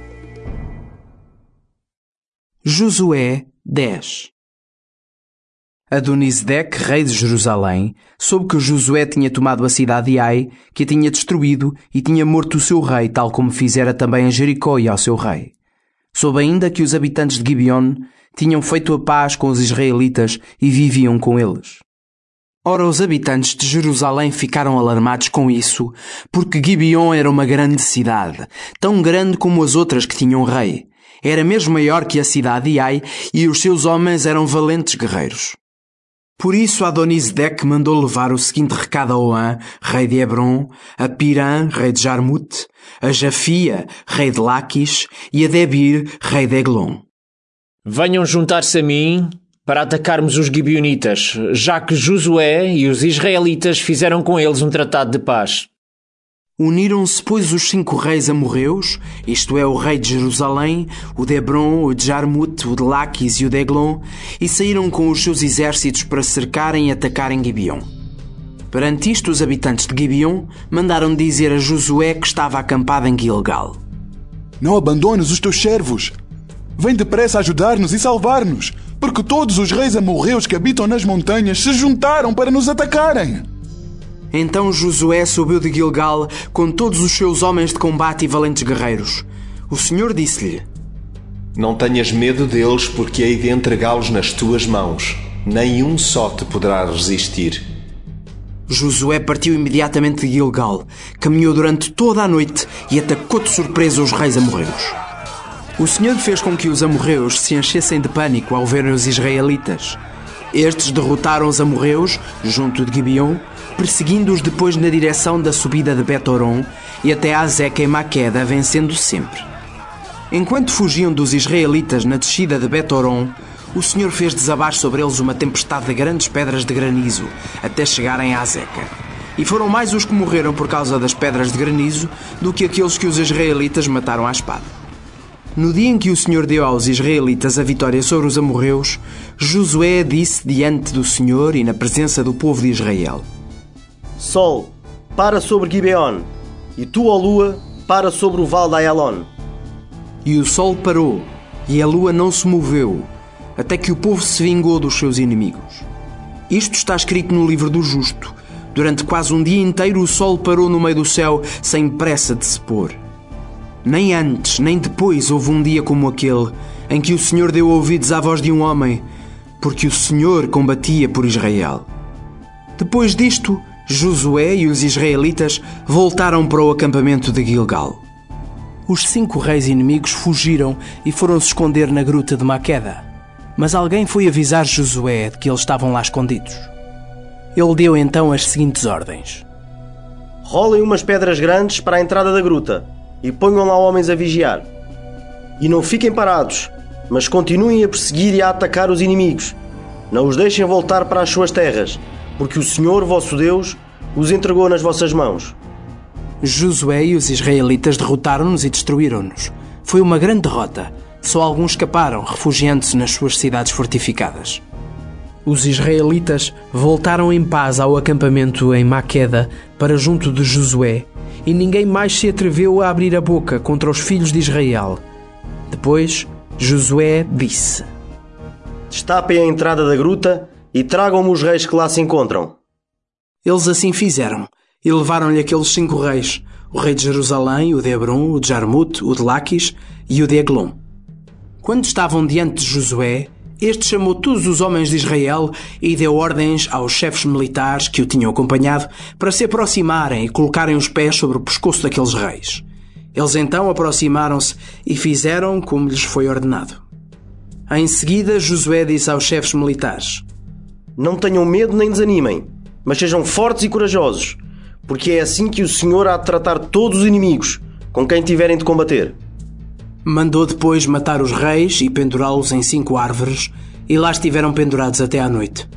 A: Josué 10. Adonisedeque, rei de Jerusalém, soube que Josué tinha tomado a cidade de Ai, que a tinha destruído e tinha morto o seu rei, tal como fizera também a Jericó e ao seu rei. Soube ainda que os habitantes de Gibeon tinham feito a paz com os israelitas e viviam com eles. Ora, os habitantes de Jerusalém ficaram alarmados com isso, porque Gibeon era uma grande cidade, tão grande como as outras que tinham rei. Era mesmo maior que a cidade de Ai e os seus homens eram valentes guerreiros. Por isso Adonisedeque mandou levar o seguinte recado a Oã, rei de Hebron, a Pirã, rei de Jarmute, a Jafia, rei de Laquis, e a Debir, rei de Eglon.
H: Venham juntar-se a mim para atacarmos os gibeonitas, já que Josué e os israelitas fizeram com eles um tratado de paz.
A: Uniram-se, pois, os 5 reis amorreus, isto é, o rei de Jerusalém, o de Hebron, o de Jarmute, o de Laquis e o de Eglon, e saíram com os seus exércitos para cercarem e atacarem Gibeon. Perante isto, os habitantes de Gibeon mandaram dizer a Josué que estava acampado em Gilgal:
G: não abandones os teus servos. Vem depressa ajudar-nos e salvar-nos, porque todos os reis amorreus que habitam nas montanhas se juntaram para nos atacarem.
A: Então Josué subiu de Gilgal com todos os seus homens de combate e valentes guerreiros. O Senhor disse-lhe:
B: Não tenhas medo deles, porque hei de entregá-los nas tuas mãos. Nem um só te poderá resistir.
A: Josué partiu imediatamente de Gilgal, caminhou durante toda a noite e atacou de surpresa os reis amorreus. O Senhor fez com que os amorreus se enchessem de pânico ao verem os israelitas. Estes derrotaram os amorreus junto de Gibeon, perseguindo-os depois na direção da subida de Bet-Horon e até Azeca e Maqueda, vencendo sempre. Enquanto fugiam dos israelitas na descida de Bet-Horon, o Senhor fez desabar sobre eles uma tempestade de grandes pedras de granizo, até chegarem a Azeca. E foram mais os que morreram por causa das pedras de granizo do que aqueles que os israelitas mataram à espada. No dia em que o Senhor deu aos israelitas a vitória sobre os amorreus, Josué disse diante do Senhor e na presença do povo de Israel:
C: Sol, para sobre Gibeon, e tu, ó lua, para sobre o vale de Aialon.
A: E o sol parou, e a lua não se moveu, até que o povo se vingou dos seus inimigos. Isto está escrito no livro do Justo. Durante quase um dia inteiro o sol parou no meio do céu, sem pressa de se pôr. Nem antes, nem depois houve um dia como aquele, em que o Senhor deu ouvidos à voz de um homem, porque o Senhor combatia por Israel. Depois disto, Josué e os israelitas voltaram para o acampamento de Gilgal. Os 5 reis inimigos fugiram e foram se esconder na gruta de Maqueda. Mas alguém foi avisar Josué de que eles estavam lá escondidos. Ele deu então as seguintes ordens:
C: Rolem umas pedras grandes para a entrada da gruta e ponham lá homens a vigiar. E não fiquem parados, mas continuem a perseguir e a atacar os inimigos. Não os deixem voltar para as suas terras, porque o Senhor, vosso Deus, os entregou nas vossas mãos.
A: Josué e os israelitas derrotaram-nos e destruíram-nos. Foi uma grande derrota. Só alguns escaparam, refugiando-se nas suas cidades fortificadas. Os israelitas voltaram em paz ao acampamento em Maqueda, para junto de Josué, e ninguém mais se atreveu a abrir a boca contra os filhos de Israel. Depois, Josué disse:
C: Destapem a entrada da gruta e tragam-me os reis que lá se encontram.
A: Eles assim fizeram, e levaram-lhe aqueles 5 reis, o rei de Jerusalém, o de Hebron, o de Jarmute, o de Laquis e o de Eglon. Quando estavam diante de Josué, este chamou todos os homens de Israel e deu ordens aos chefes militares que o tinham acompanhado para se aproximarem e colocarem os pés sobre o pescoço daqueles reis. Eles então aproximaram-se e fizeram como lhes foi ordenado. Em seguida, Josué disse aos chefes militares:
C: Não tenham medo nem desanimem, mas sejam fortes e corajosos, porque é assim que o Senhor há de tratar todos os inimigos com quem tiverem de combater.
A: Mandou depois matar os reis e pendurá-los em 5 árvores, e lá estiveram pendurados até à noite.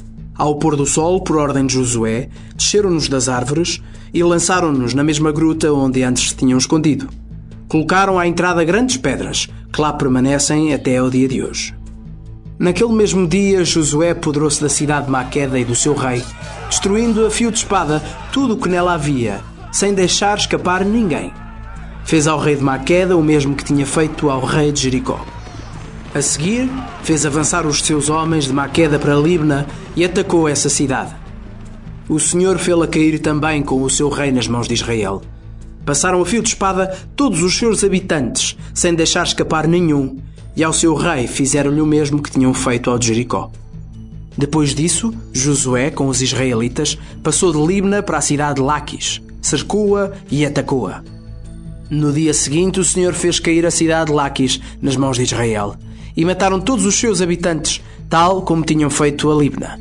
A: Ao pôr do sol, por ordem de Josué, desceram-nos das árvores e lançaram-nos na mesma gruta onde antes se tinham escondido. Colocaram à entrada grandes pedras, que lá permanecem até ao dia de hoje. Naquele mesmo dia, Josué apoderou-se da cidade de Maqueda e do seu rei, destruindo a fio de espada tudo o que nela havia, sem deixar escapar ninguém. Fez ao rei de Maqueda o mesmo que tinha feito ao rei de Jericó. A seguir, fez avançar os seus homens de Maqueda para Libna e atacou essa cidade. O Senhor fê-la cair também com o seu rei nas mãos de Israel. Passaram a fio de espada todos os seus habitantes, sem deixar escapar nenhum, e ao seu rei fizeram-lhe o mesmo que tinham feito ao de Jericó. Depois disso, Josué, com os israelitas, passou de Libna para a cidade de Laquis, cercou-a e atacou-a. No dia seguinte, o Senhor fez cair a cidade de Laquis nas mãos de Israel, e mataram todos os seus habitantes, tal como tinham feito a Libna.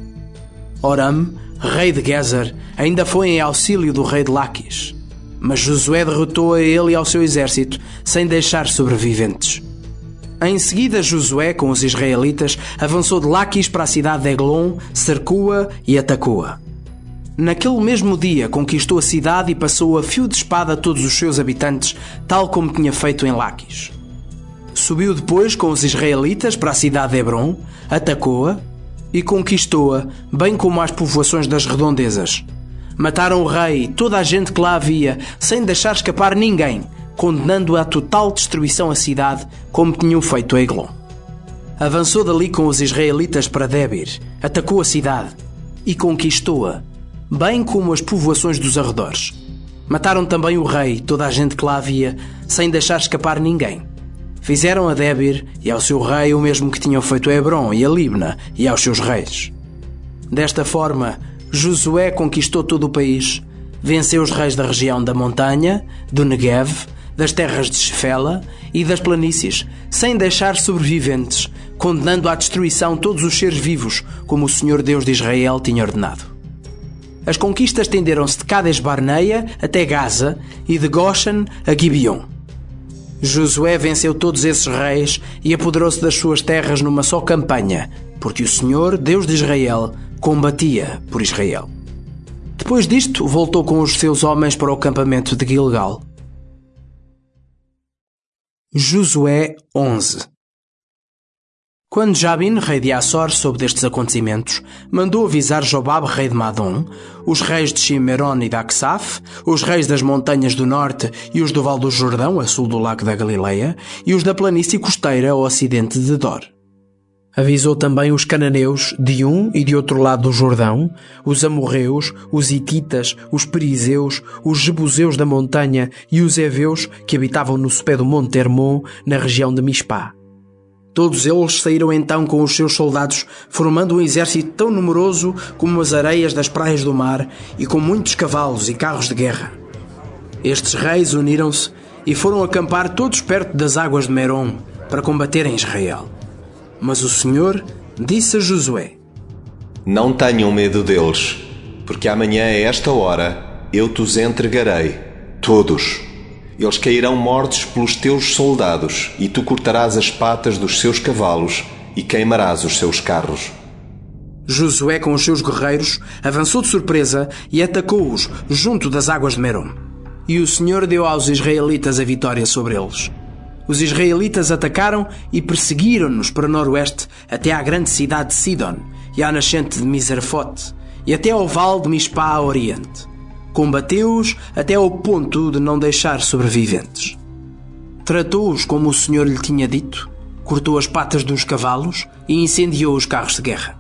A: Oram, rei de Gezer, ainda foi em auxílio do rei de Laquis, mas Josué derrotou a ele e ao seu exército, sem deixar sobreviventes. Em seguida, Josué, com os israelitas, avançou de Laquis para a cidade de Eglon, cercou-a e atacou-a. Naquele mesmo dia conquistou a cidade e passou a fio de espada a todos os seus habitantes, tal como tinha feito em Laquis. Subiu depois com os israelitas para a cidade de Hebron, atacou-a e conquistou-a, bem como as povoações das redondezas. Mataram o rei e toda a gente que lá havia, sem deixar escapar ninguém, condenando à total destruição a cidade, como tinham feito a Eglon. Avançou dali com os israelitas para Débir, atacou a cidade e conquistou-a, bem como as povoações dos arredores. Mataram também o rei e toda a gente que lá havia, sem deixar escapar ninguém. Fizeram a Débir e ao seu rei o mesmo que tinham feito a Hebron e a Libna e aos seus reis. Desta forma, Josué conquistou todo o país, venceu os reis da região da montanha, do Negev, das terras de Shefela e das planícies, sem deixar sobreviventes, condenando à destruição todos os seres vivos, como o Senhor Deus de Israel tinha ordenado. As conquistas estenderam-se de Cades Barneia até Gaza e de Goshen a Gibeon. Josué venceu todos esses reis e apoderou-se das suas terras numa só campanha, porque o Senhor, Deus de Israel, combatia por Israel. Depois disto, voltou com os seus homens para o acampamento de Gilgal. Josué 11. Quando Jabin, rei de Açor, soube destes acontecimentos, mandou avisar Jobabe, rei de Madom, os reis de Shimeron e de Aksaf, os reis das montanhas do norte e os do Vale do Jordão, a sul do lago da Galileia, e os da planície costeira ao ocidente de Dor. Avisou também os cananeus de um e de outro lado do Jordão, os amorreus, os hititas, os perizeus, os jebuseus da montanha e os heveus que habitavam no sopé do monte Hermon, na região de Mispá. Todos eles saíram então com os seus soldados, formando um exército tão numeroso como as areias das praias do mar e com muitos cavalos e carros de guerra. Estes reis uniram-se e foram acampar todos perto das águas de Merom para combaterem Israel. Mas o Senhor disse a Josué:
B: Não tenham medo deles, porque amanhã a esta hora eu te-os entregarei, todos. Eles cairão mortos pelos teus soldados, e tu cortarás as patas dos seus cavalos e queimarás os seus carros.
A: Josué, com os seus guerreiros, avançou de surpresa e atacou-os junto das águas de Merom. E o Senhor deu aos israelitas a vitória sobre eles. Os israelitas atacaram e perseguiram-nos para noroeste até à grande cidade de Sidon e à nascente de Miserfote e até ao vale de Mispá a oriente. Combateu-os até ao ponto de não deixar sobreviventes. Tratou-os como o Senhor lhe tinha dito, cortou as patas dos cavalos e incendiou os carros de guerra.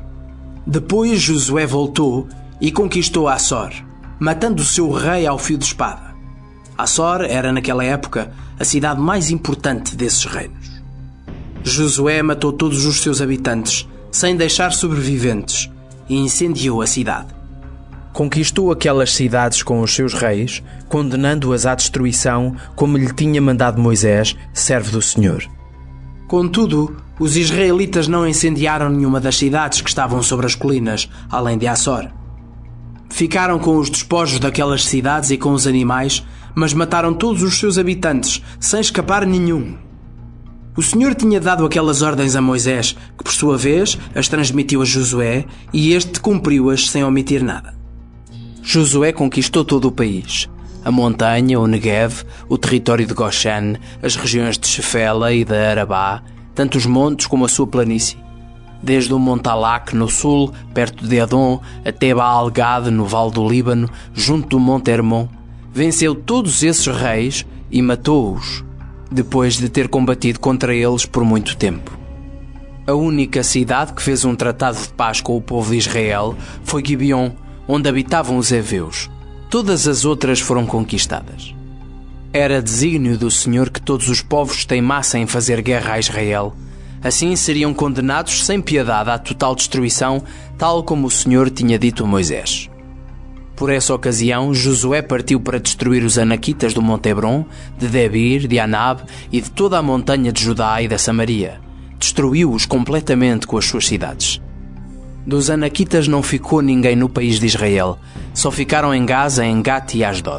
A: Depois Josué voltou e conquistou Açor, matando o seu rei ao fio de espada. Açor era naquela época a cidade mais importante desses reinos. Josué matou todos os seus habitantes, sem deixar sobreviventes, e incendiou a cidade. Conquistou aquelas cidades com os seus reis, condenando-as à destruição, como lhe tinha mandado Moisés, servo do Senhor. Contudo, os israelitas não incendiaram nenhuma das cidades que estavam sobre as colinas, além de Açor. Ficaram com os despojos daquelas cidades e com os animais, mas mataram todos os seus habitantes, sem escapar nenhum. O Senhor tinha dado aquelas ordens a Moisés, que por sua vez as transmitiu a Josué, e este cumpriu-as sem omitir nada. Josué conquistou todo o país, a montanha, o Negev, o território de Goshen, as regiões de Shefela e da Arabá, tanto os montes como a sua planície. Desde o Monte Alac, no sul, perto de Edom, até Baal-Gad, no Vale do Líbano, junto do Monte Hermon, venceu todos esses reis e matou-os, depois de ter combatido contra eles por muito tempo. A única cidade que fez um tratado de paz com o povo de Israel foi Gibeon, onde habitavam os heveus. Todas as outras foram conquistadas. Era desígnio do Senhor que todos os povos teimassem em fazer guerra a Israel. Assim seriam condenados sem piedade à total destruição, tal como o Senhor tinha dito a Moisés. Por essa ocasião, Josué partiu para destruir os anaquitas do Monte Hebron, de Debir, de Anab e de toda a montanha de Judá e da Samaria. Destruiu-os completamente com as suas cidades. Dos anaquitas não ficou ninguém no país de Israel, só ficaram em Gaza, em Gat e Asdod.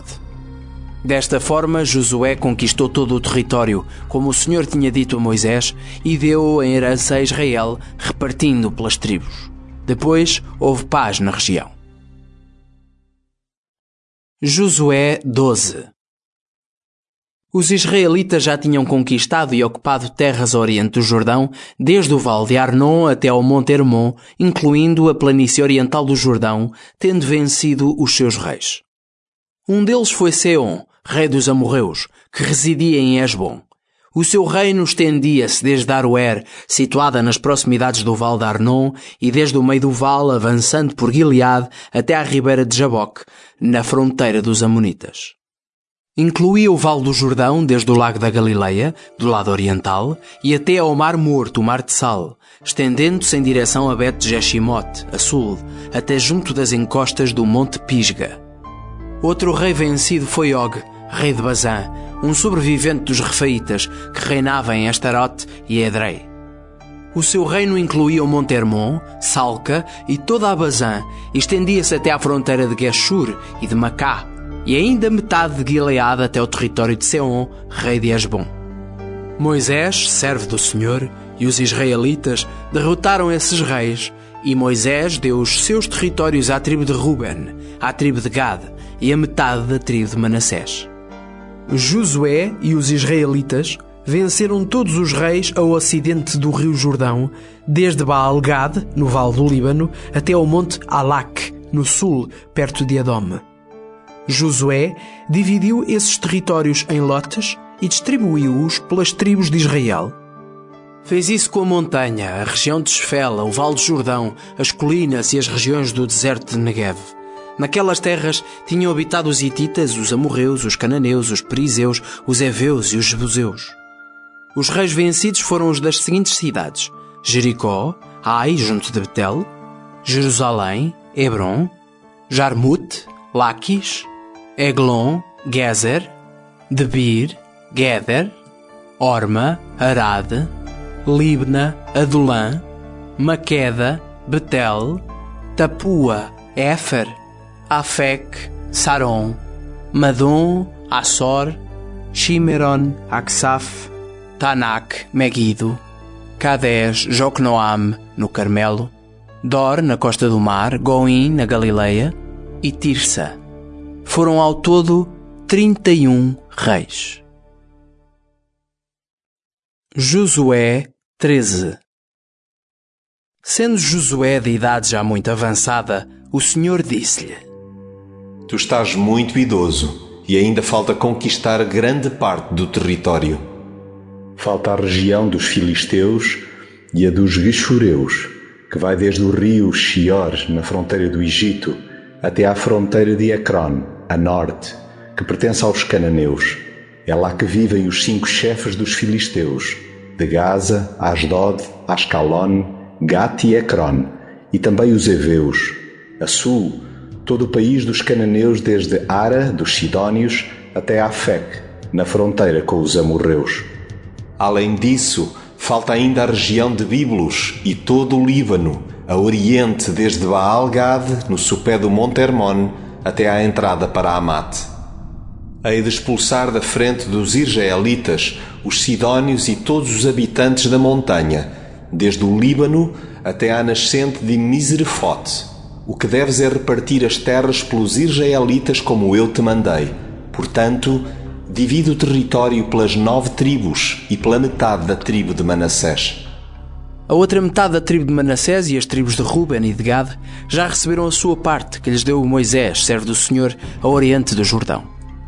A: Desta forma, Josué conquistou todo o território, como o Senhor tinha dito a Moisés, e deu-o em herança a Israel, repartindo pelas tribos. Depois, houve paz na região. Josué 12. Os israelitas já tinham conquistado e ocupado terras a oriente do Jordão, desde o vale de Arnon até ao Monte Hermon, incluindo a planície oriental do Jordão, tendo vencido os seus reis. Um deles foi Seom, rei dos amorreus, que residia em Hesbon. O seu reino estendia-se desde Aroer, situada nas proximidades do vale de Arnon, e desde o meio do vale, avançando por Gileade até à ribeira de Jaboque, na fronteira dos amonitas. Incluía o Vale do Jordão, desde o Lago da Galileia, do lado oriental, e até ao Mar Morto, o Mar de Sal, estendendo-se em direção a Bet-Jeshimote, a sul, até junto das encostas do Monte Pisga. Outro rei vencido foi Og, rei de Bazã, um sobrevivente dos Refaítas, que reinava em Astarote e Edrei. O seu reino incluía o Monte Hermon, Salca e toda a Bazã, e estendia-se até à fronteira de Geshur e de Macá, e ainda metade de Gileade até o território de Seom, rei de Hesbom. Moisés, servo do Senhor, e os israelitas derrotaram esses reis, e Moisés deu os seus territórios à tribo de Ruben, à tribo de Gad e à metade da tribo de Manassés. Josué e os israelitas venceram todos os reis ao ocidente do rio Jordão, desde Baal-Gad, no Vale do Líbano, até ao monte Alac, no sul, perto de Edom. Josué dividiu esses territórios em lotes e distribuiu-os pelas tribos de Israel. Fez isso com a montanha, a região de Esfela, o Vale do Jordão, as colinas e as regiões do deserto de Negev. Naquelas terras tinham habitado os hititas, os amorreus, os cananeus, os perizeus, os heveus e os jebuseus. Os reis vencidos foram os das seguintes cidades: Jericó, Ai, junto de Betel, Jerusalém, Hebron, Jarmute, Laquis, Eglon, Gezer, Debir, Geder, Orma, Arad, Libna, Adulã, Maqueda, Betel, Tapua, Éfer, Afec, Saron, Madom, Assor, Shimeron, Aksaf, Tanak, Megido, Cades, Jocnoam, no Carmelo, Dor, na costa do mar, Goim, na Galileia, e Tirsa. Foram ao todo 31 reis. Josué 13. Sendo Josué de idade já muito avançada, o Senhor disse-lhe:
B: Tu estás muito idoso e ainda falta conquistar grande parte do território. Falta a região dos filisteus e a dos geshureus, que vai desde o rio Shior, na fronteira do Egito, até à fronteira de Ecrón, a norte, que pertence aos cananeus. É lá que vivem os 5 chefes dos filisteus, de Gaza, Asdod, Ascalon, Gat e Ecrón, e também os heveus. A sul, todo o país dos cananeus, desde Ara, dos sidónios, até Afec, na fronteira com os amorreus. Além disso, falta ainda a região de Biblos e todo o Líbano, a oriente, desde Baal-Gad, no sopé do Monte Hermon, até à entrada para Amate. Hei de expulsar da frente dos israelitas os sidónios e todos os habitantes da montanha, desde o Líbano até à nascente de Miserefote. O que deves é repartir as terras pelos israelitas como eu te mandei. Portanto, divide o território pelas 9 tribos e pela metade da tribo de Manassés.
A: A outra metade da tribo de Manassés e as tribos de Ruben e de Gad já receberam a sua parte, que lhes deu Moisés, servo do Senhor, ao oriente do Jordão.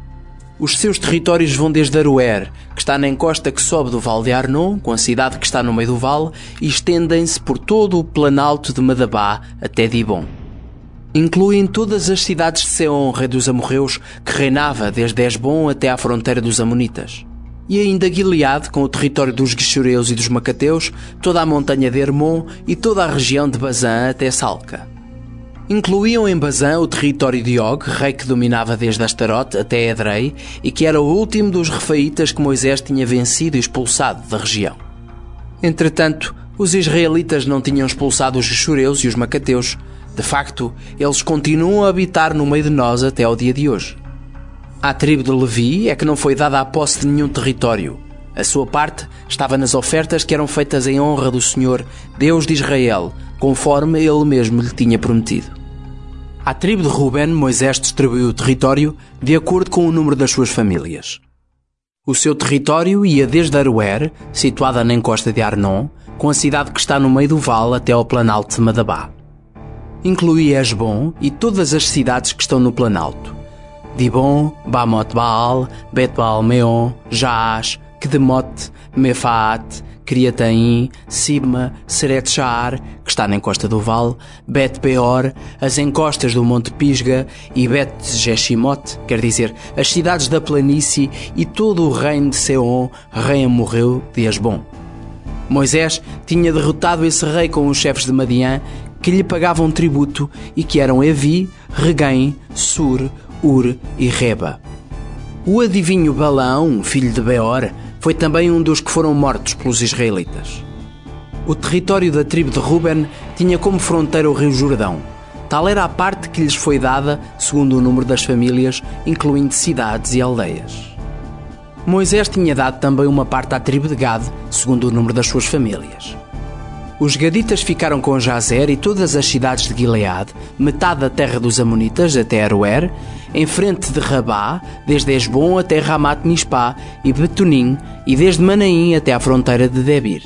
A: Os seus territórios vão desde Aroer, que está na encosta que sobe do Vale de Arnon, com a cidade que está no meio do vale, e estendem-se por todo o planalto de Medabá até Dibon. Incluem todas as cidades de Seom, rei dos amorreus, que reinava desde Hesbom até à fronteira dos amonitas. E ainda Gileade, com o território dos geshureus e dos macateus, toda a montanha de Hermon e toda a região de Bazã até Salca. Incluíam em Bazã o território de Og, rei que dominava desde Astarote até Edrei, e que era o último dos refaítas que Moisés tinha vencido e expulsado da região. Entretanto, os israelitas não tinham expulsado os geshureus e os macateus. De facto, eles continuam a habitar no meio de nós até ao dia de hoje. À tribo de Levi é que não foi dada a posse de nenhum território. A sua parte estava nas ofertas que eram feitas em honra do Senhor, Deus de Israel, conforme ele mesmo lhe tinha prometido. À tribo de Ruben, Moisés distribuiu o território de acordo com o número das suas famílias. O seu território ia desde Aroer, situada na encosta de Arnon, com a cidade que está no meio do vale até ao planalto de Medabá. Incluía Hesbom e todas as cidades que estão no planalto: Dibon, Bamot Baal, Bet Baal Meon, Jaash, Kedemote, Mefaat, Criataim, Sibma, Seret-Shaar, que está na encosta do vale, Bet-Peor, as encostas do Monte Pisga e Bet-Jeshimote, quer dizer, as cidades da planície e todo o reino de Seom, rei amorreu de Hesbom. Moisés tinha derrotado esse rei com os chefes de Madiã, que lhe pagavam tributo e que eram Evi, Reguém, Sur, Ur e Reba. O adivinho Balaão, filho de Beor, foi também um dos que foram mortos pelos israelitas. O território da tribo de Ruben tinha como fronteira o rio Jordão. Tal era a parte que lhes foi dada, segundo o número das famílias, incluindo cidades e aldeias. Moisés tinha dado também uma parte à tribo de Gad, segundo o número das suas famílias. Os gaditas ficaram com Jazer e todas as cidades de Gileade, metade da terra dos Amonitas até Aroer, em frente de Rabá, desde Hesbom até Ramat-Mispá e Betunim, e desde Manaim até à fronteira de Debir.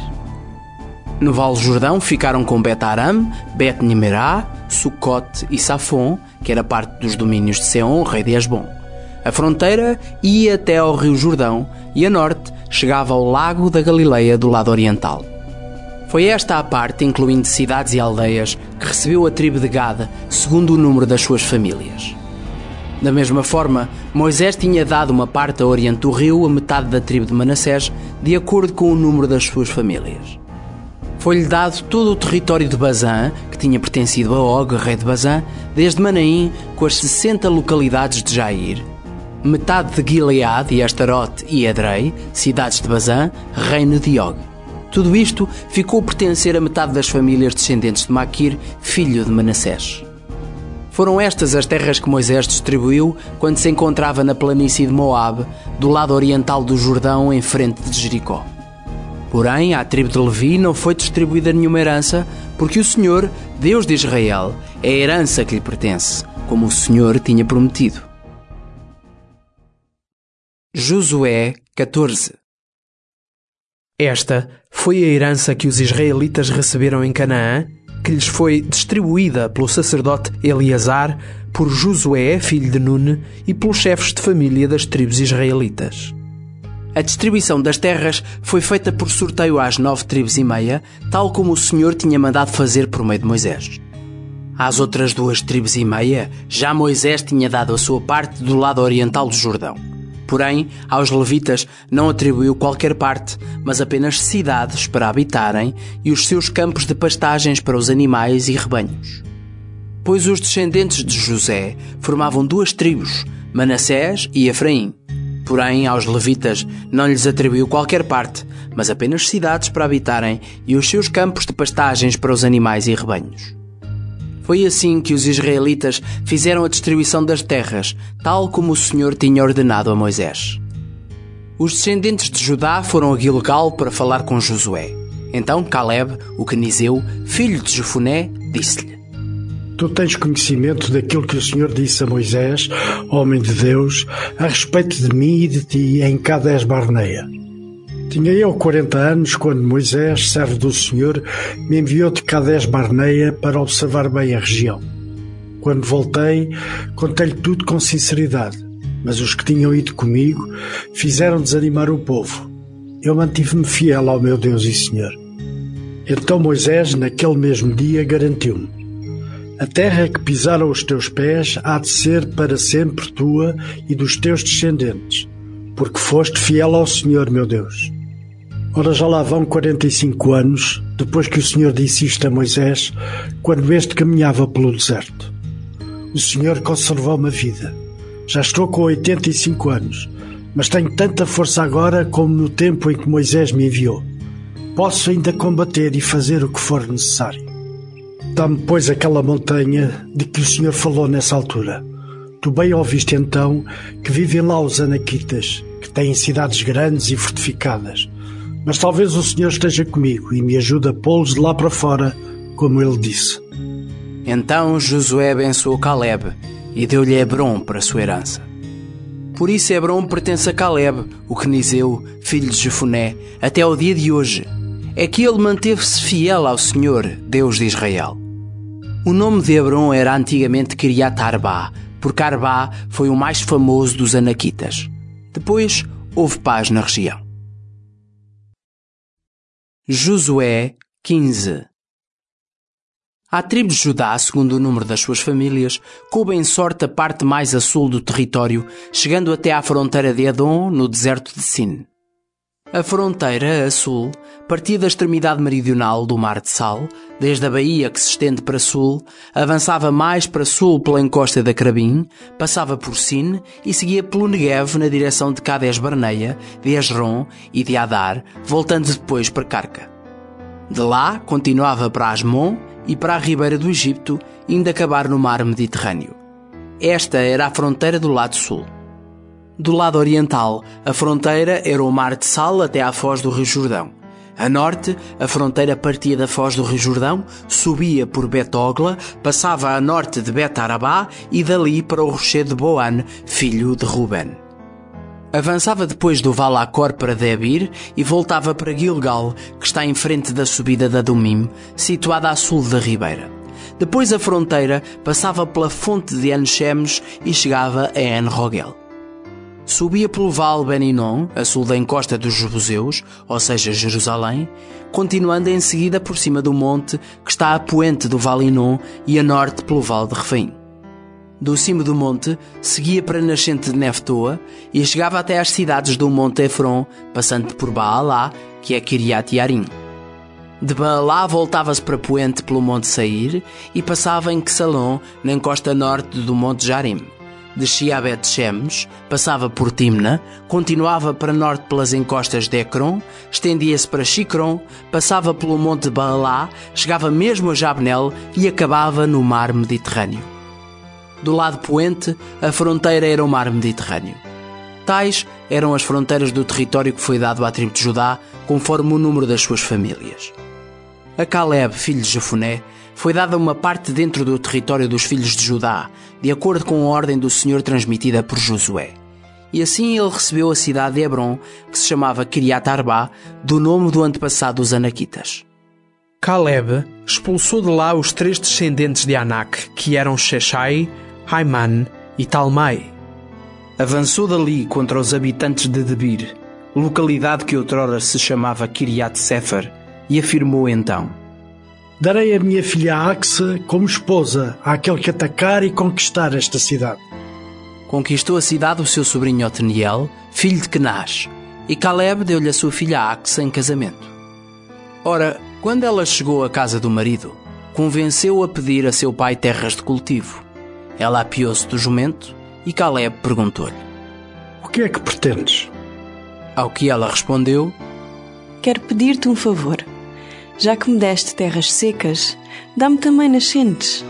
A: No Vale Jordão ficaram com Bet-Aram, Bet-Nimerá, Sucote e Safon, que era parte dos domínios de Seom, rei de Hesbom. A fronteira ia até ao rio Jordão e a norte chegava ao lago da Galileia do lado oriental. Foi esta a parte, incluindo cidades e aldeias, que recebeu a tribo de Gad, segundo o número das suas famílias. Da mesma forma, Moisés tinha dado uma parte a oriente do rio a metade da tribo de Manassés, de acordo com o número das suas famílias. Foi-lhe dado todo o território de Bazã, que tinha pertencido a Og, rei de Bazã, desde Manaim, com as 60 localidades de Jair, metade de Gileade e Astarote e Edrei, cidades de Bazã, reino de Og. Tudo isto ficou a pertencer a metade das famílias descendentes de Maquir, filho de Manassés. Foram estas as terras que Moisés distribuiu quando se encontrava na planície de Moabe, do lado oriental do Jordão, em frente de Jericó. Porém, à tribo de Levi não foi distribuída nenhuma herança, porque o Senhor, Deus de Israel, é a herança que lhe pertence, como o Senhor tinha prometido. Josué 14. Esta foi a herança que os israelitas receberam em Canaã, que lhes foi distribuída pelo sacerdote Eleazar, por Josué, filho de Nune, e pelos chefes de família das tribos israelitas. A distribuição das terras foi feita por sorteio às 9 tribos e meia, tal como o Senhor tinha mandado fazer por meio de Moisés. Às outras 2 tribos e meia, já Moisés tinha dado a sua parte do lado oriental do Jordão. Porém, aos levitas não atribuiu qualquer parte, mas apenas cidades para habitarem e os seus campos de pastagens para os animais e rebanhos. Pois os descendentes de José formavam 2 tribos, Manassés e Efraim. Porém, aos levitas não lhes atribuiu qualquer parte, mas apenas cidades para habitarem e os seus campos de pastagens para os animais e rebanhos. Foi assim que os israelitas fizeram a distribuição das terras, tal como o Senhor tinha ordenado a Moisés. Os descendentes de Judá foram a Gilgal para falar com Josué. Então Caleb, o quenizeu, filho de Jefuné, disse-lhe:
M: Tu tens conhecimento daquilo que o Senhor disse a Moisés, homem de Deus, a respeito de mim e de ti em Cades Barneia. Tinha eu 40 anos quando Moisés, servo do Senhor, me enviou de Cades Barneia para observar bem a região. Quando voltei, contei-lhe tudo com sinceridade, mas os que tinham ido comigo fizeram desanimar o povo. Eu mantive-me fiel ao meu Deus e Senhor. Então Moisés, naquele mesmo dia, garantiu-me: A terra que pisaram os teus pés há de ser para sempre tua e dos teus descendentes, porque foste fiel ao Senhor, meu Deus. Ora, já lá vão 45 anos, depois que o Senhor disse isto a Moisés, quando este caminhava pelo deserto. O Senhor conservou-me a vida. Já estou com 85 anos, mas tenho tanta força agora como no tempo em que Moisés me enviou. Posso ainda combater e fazer o que for necessário. Dá-me, pois, aquela montanha de que o Senhor falou nessa altura. Tu bem ouviste então que vivem lá os anaquitas, que têm cidades grandes e fortificadas. Mas talvez o Senhor esteja comigo e me ajude a pô-los de lá para fora, como ele disse.
A: Então Josué abençoou Caleb e deu-lhe Hebrom para a sua herança. Por isso Hebrom pertence a Caleb, o quenizeu, filho de Jefuné, até ao dia de hoje. É que ele manteve-se fiel ao Senhor, Deus de Israel. O nome de Hebrom era antigamente Kiriat Arbá, porque Arbá foi o mais famoso dos anaquitas. Depois houve paz na região. Josué 15. À tribo de Judá, segundo o número das suas famílias, coube em sorte a parte mais a sul do território, chegando até à fronteira de Edom, no deserto de Sin. A fronteira, a sul, partia da extremidade meridional do Mar de Sal, desde a baía que se estende para sul, avançava mais para sul pela encosta da Crabim, passava por Sin e seguia pelo Negev na direção de Cades Barneia, de Esron e de Adar, voltando depois para Carca. De lá, continuava para Asmon e para a ribeira do Egito, indo acabar no mar Mediterrâneo. Esta era a fronteira do lado sul. Do lado oriental, a fronteira era o Mar de Sal até à foz do Rio Jordão. A norte, a fronteira partia da foz do Rio Jordão, subia por Bet-Ogla, passava a norte de Bet-Arabá e dali para o rochedo de Boan, filho de Ruben. Avançava depois do Vale Acor para Debir e voltava para Gilgal, que está em frente da subida da Dumim, situada a sul da ribeira. Depois a fronteira passava pela fonte de En-Shemes e chegava a En-Rogel. Subia pelo Vale Ben-Hinnom, a sul da encosta dos Jebuseus, ou seja, Jerusalém, continuando em seguida por cima do monte que está a poente do Vale Hinnom e a norte pelo Vale de Refaim. Do cimo do monte, seguia para a nascente de Neftoa e chegava até às cidades do monte Efron, passando por Baalá, que é Kiriat Yarim. De Baalá voltava-se para poente pelo monte Seir e passava em Quesalon, na encosta norte do monte Jarim. Descia a Bet-Shemes, passava por Timna, continuava para norte pelas encostas de Ecrom, estendia-se para Shicron, passava pelo monte Baalá, chegava mesmo a Jabnel e acabava no mar Mediterrâneo. Do lado poente, a fronteira era o mar Mediterrâneo. Tais eram as fronteiras do território que foi dado à tribo de Judá, conforme o número das suas famílias. A Caleb, filho de Jefoné, foi dada uma parte dentro do território dos filhos de Judá, de acordo com a ordem do Senhor transmitida por Josué. E assim ele recebeu a cidade de Hebron, que se chamava Kiriat Arba, do nome do antepassado dos Anaquitas. Caleb expulsou de lá os 3 descendentes de Anak, que eram Sheshai, Haiman e Talmai. Avançou dali contra os habitantes de Debir, localidade que outrora se chamava Kiriat Sefer, e afirmou então:
M: darei a minha filha Axa como esposa àquele que atacar e conquistar esta cidade.
A: Conquistou a cidade o seu sobrinho Otniel, filho de Kenaz, e Caleb deu-lhe a sua filha Axa em casamento. Ora, quando ela chegou à casa do marido, convenceu-o a pedir a seu pai terras de cultivo. Ela apiou-se do jumento e Caleb perguntou-lhe:
M: o que é que pretendes?
A: Ao que ela respondeu:
F: quero pedir-te um favor. Já que me deste terras secas, dá-me também nascentes.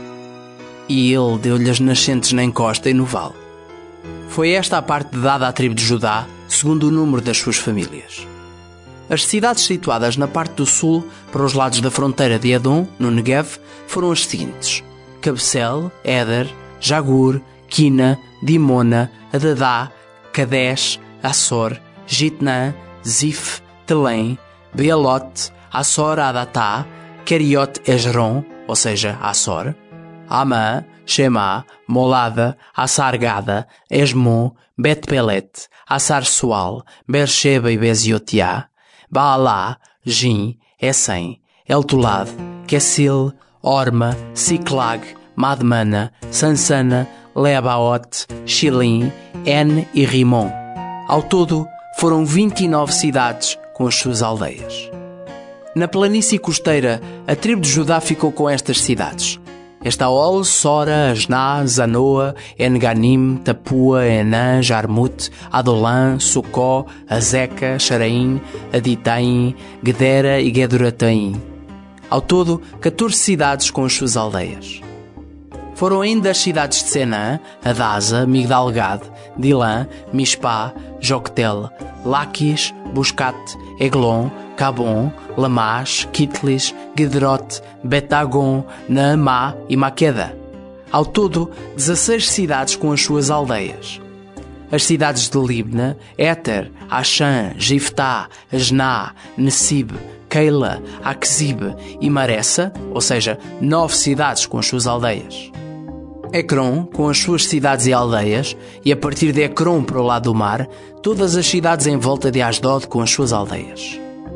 A: E ele deu-lhe as nascentes na encosta e no vale. Foi esta a parte dada à tribo de Judá, segundo o número das suas famílias. As cidades situadas na parte do sul, para os lados da fronteira de Edom, no Negev, foram as seguintes: Cabsel, Éder, Jagur, Quina, Dimona, Adadá, Kadesh, Assor, Jitnã, Zif, Telém, Bealote, Assor Adatá, Keriot Esron, ou seja, Assor, Amã, Shemá, Molada, Assar-Gada, Esmon, Bet-Pelet, Assar-Sual, Beersheba e Beziotiá, Baalá, Jim, Essem, Eltolad, Quesil, Orma, Siclag, Madmana, Sansana, Leabaote, Shilim, En e Rimon. Ao todo, foram 29 cidades com as suas aldeias. Na planície costeira, a tribo de Judá ficou com estas cidades: Estaol, Sora, Asná, Zanoa, En-Ganim, Tapua, Enã, Jarmut, Adolã, Sucó, Azeca, Xaraim, Aditaim, Gedera e Gedorataim. Ao todo, 14 cidades com as suas aldeias. Foram ainda as cidades de Senã, Adasa, Migdal-Gad, Dilã, Mispá, Joctel, Laquis, Buscate, Eglon, Cabon, Lamash, Kitlis, Gederot, Betagon, Naamá e Maqueda. Ao todo, 16 cidades com as suas aldeias. As cidades de Libna, Éter, Axã, Giftá, Asná, Nesib, Keila, Aquzib e Maressa, ou seja, 9 cidades com as suas aldeias. Ecrom, com as suas cidades e aldeias, e a partir de Ecrom para o lado do mar, todas as cidades em volta de Asdod com as suas aldeias.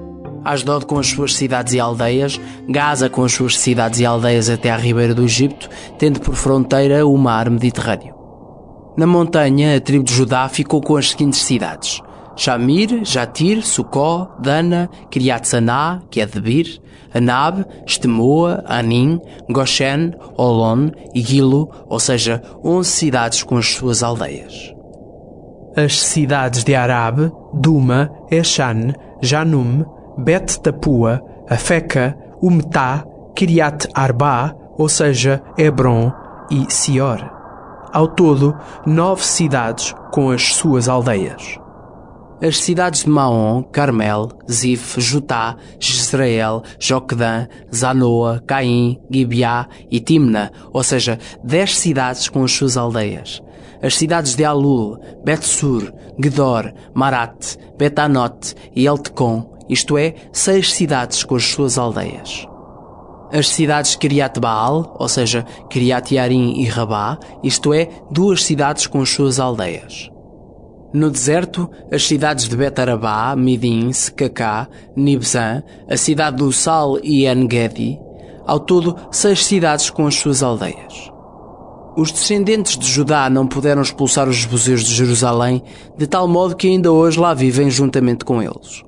A: Asdod com as suas cidades e aldeias, Gaza com as suas cidades e aldeias até à ribeira do Egito, tendo por fronteira o mar Mediterrâneo. Na montanha, a tribo de Judá ficou com as seguintes cidades: Shamir, Jatir, Sucó, Dana, Kiriat-Saná, que é Debir, Anab, Estemoa, Anim, Goshen, Olon e Gilo, ou seja, 11 cidades com as suas aldeias. As cidades de Arab, Duma, Eshan, Janum, Bet-Tapua, Afeca, Umtá, Kiriat Arba, ou seja, Hebron e Sior. Ao todo, 9 cidades com as suas aldeias. As cidades de Maom, Carmel, Zif, Jutá, Jezreel, Joquedã, Zanoa, Caim, Gibeá e Timna, ou seja, 10 cidades com as suas aldeias. As cidades de Alul, Bet-Sur, Gedor, Marat, Bet-Anot e Eltecom, isto é, 6 cidades com as suas aldeias. As cidades de Kiriat Baal, ou seja, Kiriat Yarim e Rabá, isto é, 2 cidades com as suas aldeias. No deserto, as cidades de Bet-Arabá, Midim, Secacá, Nibzã, a cidade do Sal e En-Gedi, ao todo 6 cidades com as suas aldeias. Os descendentes de Judá não puderam expulsar os jebuseus de Jerusalém, de tal modo que ainda hoje lá vivem juntamente com eles.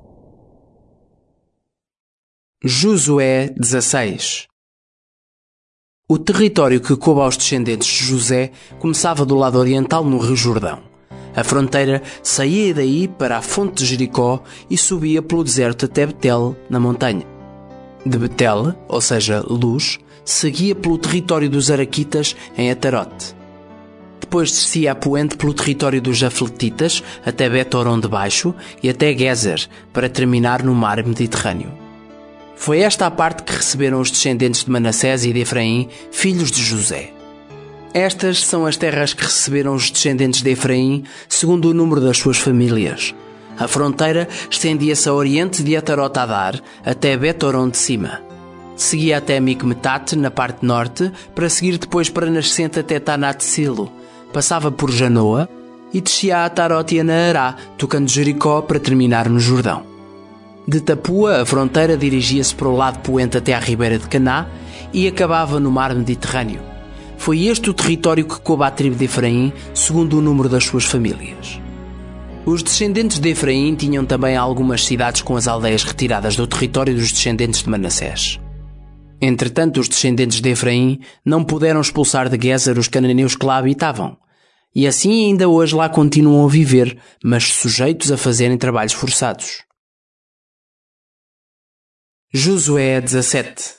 A: Josué 16. O território que coube aos descendentes de José começava do lado oriental no rio Jordão. A fronteira saía daí para a fonte de Jericó e subia pelo deserto até Betel, na montanha. De Betel, ou seja, Luz, seguia pelo território dos Araquitas em Atarote. Depois descia a poente pelo território dos Jafletitas até Bet-Horon de Baixo e até Gezer, para terminar no mar Mediterrâneo. Foi esta a parte que receberam os descendentes de Manassés e de Efraim, filhos de José. Estas são as terras que receberam os descendentes de Efraim, segundo o número das suas famílias. A fronteira estendia-se a oriente de Atarot-Adar até Bet-Horon de cima. Seguia até Micmetate, na parte norte, para seguir depois para nascente até Tanat-Silo. Passava por Janoa e descia a Atarot e a Naará, tocando Jericó para terminar no Jordão. De Tapua, a fronteira dirigia-se para o lado poente até à ribeira de Caná e acabava no mar Mediterrâneo. Foi este o território que coube à tribo de Efraim, segundo o número das suas famílias. Os descendentes de Efraim tinham também algumas cidades com as aldeias retiradas do território dos descendentes de Manassés. Entretanto, os descendentes de Efraim não puderam expulsar de Gezer os cananeus que lá habitavam, e assim ainda hoje lá continuam a viver, mas sujeitos a fazerem trabalhos forçados. Josué 17.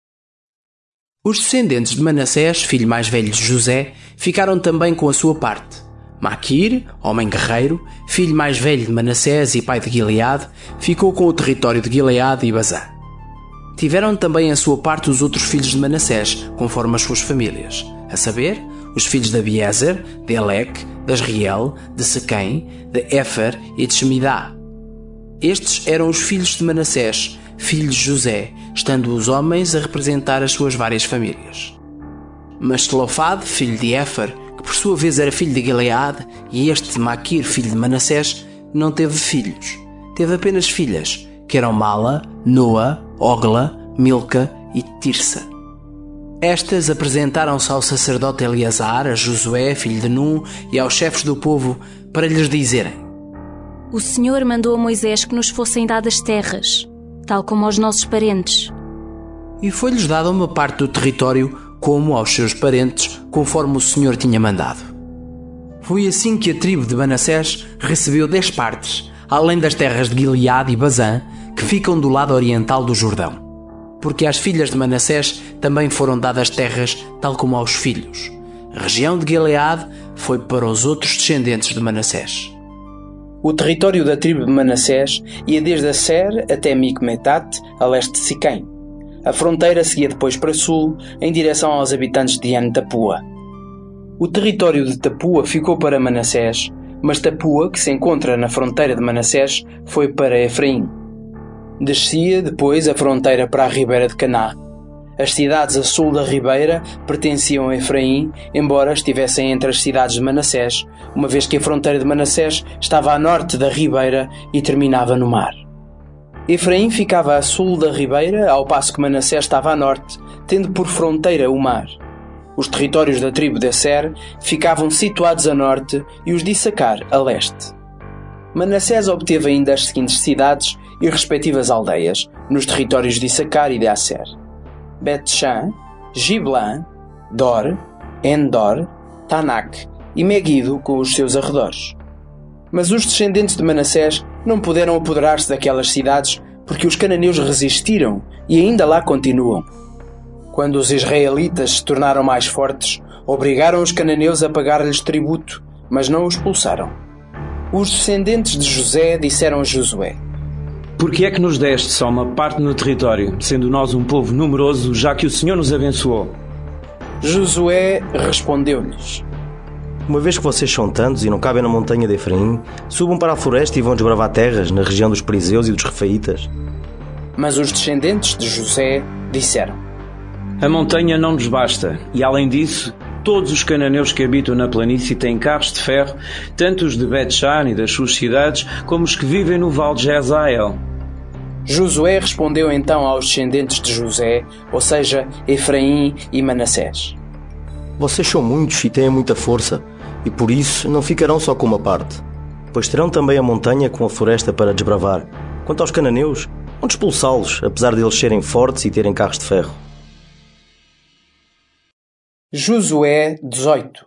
A: Os descendentes de Manassés, filho mais velho de José, ficaram também com a sua parte. Maquir, homem guerreiro, filho mais velho de Manassés e pai de Gileade, ficou com o território de Gileade e Bazã. Tiveram também a sua parte os outros filhos de Manassés, conforme as suas famílias, a saber, os filhos de Abiezer, de Elec, de Asriel, de Sequém, de Éfer e de Shemidá. Estes eram os filhos de Manassés, filho de José, estando os homens a representar as suas várias famílias. Mas Selofade, filho de Éfer, que por sua vez era filho de Gileade, e este de Maquir, filho de Manassés, não teve filhos. Teve apenas filhas, que eram Mala, Noa, Ogla, Milca e Tirsa. Estas apresentaram-se ao sacerdote Eleazar, a Josué, filho de Nun, e aos chefes do povo, para lhes dizerem:
N: O Senhor mandou a Moisés que nos fossem dadas terras, tal como aos nossos parentes.
A: E foi-lhes dada uma parte do território, como aos seus parentes, conforme o Senhor tinha mandado. Foi assim que a tribo de Manassés recebeu 10 partes, além das terras de Gileade e Bazã, que ficam do lado oriental do Jordão. Porque às filhas de Manassés também foram dadas terras, tal como aos filhos. A região de Gileade foi para os outros descendentes de Manassés. O território da tribo de Manassés ia desde Aser até Micmetate, a leste de Siquém. A fronteira seguia depois para sul, em direção aos habitantes de En-Tapua. O território de Tapua ficou para Manassés, mas Tapua, que se encontra na fronteira de Manassés, foi para Efraim. Descia depois a fronteira para a ribeira de Caná. As cidades a sul da ribeira pertenciam a Efraim, embora estivessem entre as cidades de Manassés, uma vez que a fronteira de Manassés estava a norte da ribeira e terminava no mar. Efraim ficava a sul da ribeira, ao passo que Manassés estava a norte, tendo por fronteira o mar. Os territórios da tribo de Asser ficavam situados a norte e os de Issacar a leste. Manassés obteve ainda as seguintes cidades e respectivas aldeias, nos territórios de Issacar e de Asser: Bet-Shan, Giblã, Dor, Endor, Tanak e Meguido com os seus arredores. Mas os descendentes de Manassés não puderam apoderar-se daquelas cidades porque os cananeus resistiram e ainda lá continuam. Quando os israelitas se tornaram mais fortes, obrigaram os cananeus a pagar-lhes tributo, mas não os expulsaram. Os descendentes de José disseram a Josué:
K: Por que é que nos deste só uma parte no território, sendo nós um povo numeroso, já que o Senhor nos abençoou?
A: Josué respondeu-lhes:
C: Uma vez que vocês são tantos e não cabem na montanha de Efraim, subam para a floresta e vão desbravar terras na região dos Perizeus e dos Refaitas.
A: Mas os descendentes de José disseram:
K: A montanha não nos basta, e além disso, todos os cananeus que habitam na planície têm carros de ferro, tanto os de Bet-Shan e das suas cidades, como os que vivem no vale de Jezael.
A: Josué respondeu então aos descendentes de José, ou seja, Efraim e Manassés:
C: Vocês são muitos e têm muita força, e por isso não ficarão só com uma parte, pois terão também a montanha com a floresta para desbravar. Quanto aos cananeus, vão expulsá-los, apesar de eles serem fortes e terem carros de ferro.
A: Josué 18.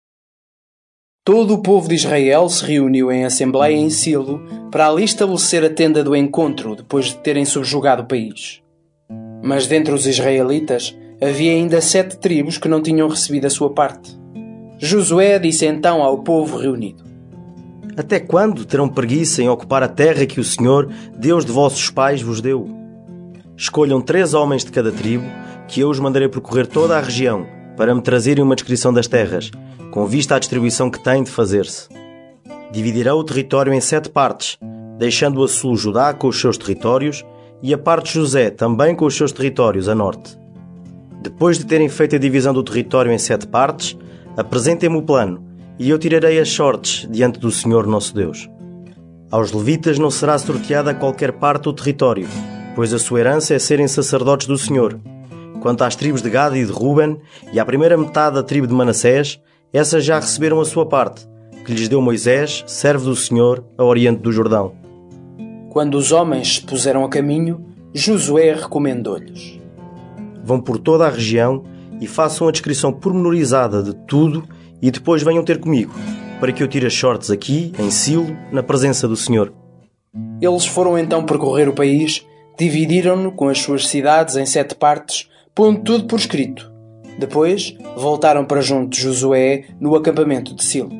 A: Todo o povo de Israel se reuniu em assembleia em Silo para ali estabelecer a tenda do encontro depois de terem subjugado o país. Mas dentre os israelitas havia ainda 7 tribos que não tinham recebido a sua parte. Josué disse então ao povo reunido:
C: Até quando terão preguiça em ocupar a terra que o Senhor, Deus de vossos pais, vos deu? Escolham 3 homens de cada tribo, que eu os mandarei percorrer toda a região, para me trazerem uma descrição das terras, com vista à distribuição que tem de fazer-se. Dividirá o território em 7 partes, deixando a sul Judá com os seus territórios e a parte de José também com os seus territórios a norte. Depois de terem feito a divisão do território em 7 partes, apresentem-me o plano, e eu tirarei as sortes diante do Senhor nosso Deus. Aos levitas não será sorteada qualquer parte do território, pois a sua herança é serem sacerdotes do Senhor. Quanto às tribos de Gad e de Ruben, e à primeira metade da tribo de Manassés, essas já receberam a sua parte, que lhes deu Moisés, servo do Senhor, a oriente do Jordão.
A: Quando os homens se puseram a caminho, Josué recomendou-lhes:
C: Vão por toda a região e façam a descrição pormenorizada de tudo e depois venham ter comigo, para que eu tire as sortes aqui, em Silo, na presença do Senhor.
A: Eles foram então percorrer o país, dividiram-no com as suas cidades em 7 partes, pondo tudo por escrito. Depois voltaram para junto de Josué no acampamento de Silo.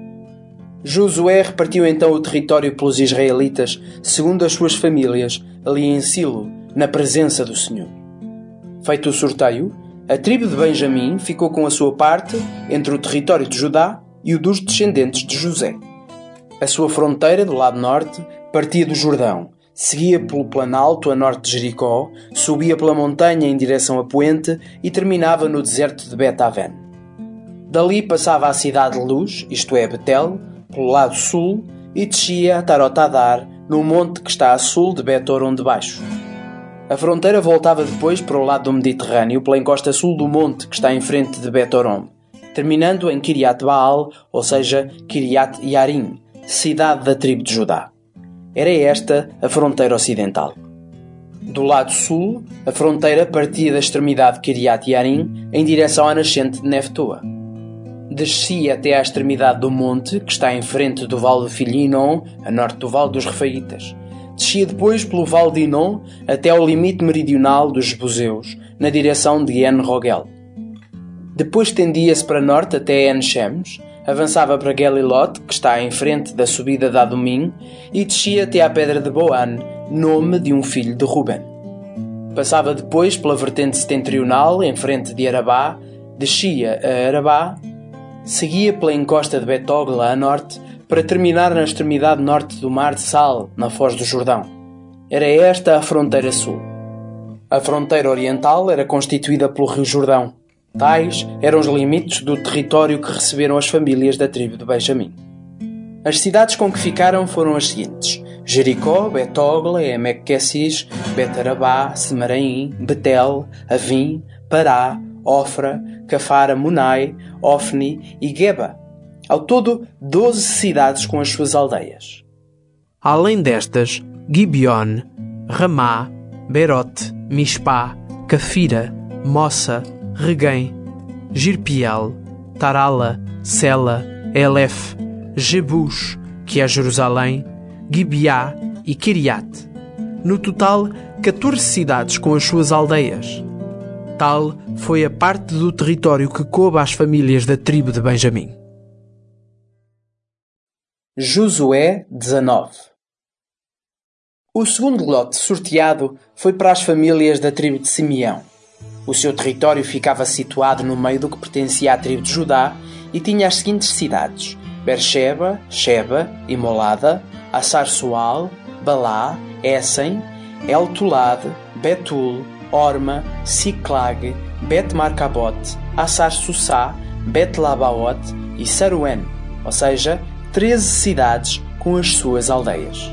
A: Josué repartiu então o território pelos israelitas, segundo as suas famílias, ali em Silo, na presença do Senhor. Feito o sorteio, a tribo de Benjamim ficou com a sua parte entre o território de Judá e o dos descendentes de José. A sua fronteira, do lado norte, partia do Jordão, seguia pelo planalto a norte de Jericó, subia pela montanha em direção a Poente e terminava no deserto de Bet-Aven. Dali passava à cidade de Luz, isto é, Betel, pelo lado sul, e descia a Tarot-Adar, no monte que está a sul de Bet-Horon de baixo. A fronteira voltava depois para o lado do Mediterrâneo, pela encosta sul do monte que está em frente de Bet-Horon, terminando em Kiriat-Baal, ou seja, Kiriat-Yarim, cidade da tribo de Judá. Era esta a fronteira ocidental. Do lado sul, a fronteira partia da extremidade de Kiriat-Yarim em direção à nascente de Neftoa. Descia até à extremidade do monte, que está em frente do vale de Filho-Inom, a norte do vale dos Refaitas. Descia depois pelo vale de Inom até ao limite meridional dos Jebuseus, na direção de En-Rogel. Depois tendia-se para norte até En-Shemes, avançava para Gelilot, que está em frente da subida de Adumim, e descia até à pedra de Boan, nome de um filho de Ruben. Passava depois pela vertente setentrional, em frente de Arabá, descia a Arabá, seguia pela encosta de Bet-Ogla a norte, para terminar na extremidade norte do mar de Sal, na foz do Jordão. Era esta a fronteira sul. A fronteira oriental era constituída pelo rio Jordão. Tais eram os limites do território que receberam as famílias da tribo de Benjamim. As cidades com que ficaram foram as seguintes: Jericó, Bet-Ogla, Emek-Kessis, Bet-Arabá, Semaraim, Betel, Avim, Pará, Ofra, Cafara, Munai, Ofni e Geba. Ao todo, 12 cidades com as suas aldeias. Além destas, Gibeon, Ramá, Berote, Mispá, Cafira, Mossa, Reguém, Girpiel, Tarala, Sela, Elef, Jebus, que é Jerusalém, Gibeá e Kiriat. No total, 14 cidades com as suas aldeias. Tal foi a parte do território que coube às famílias da tribo de Benjamim. Josué 19. O segundo lote sorteado foi para as famílias da tribo de Simeão. O seu território ficava situado no meio do que pertencia à tribo de Judá e tinha as seguintes cidades: Beersheba, Sheba e Molada, Assar-Sual, Balá, Essen, El-Tulad, Betul, Orma, Siclag, Bet-Marcabot, Assar-Sussá, Bet-Labaot e Saruén, ou seja, 13 cidades com as suas aldeias.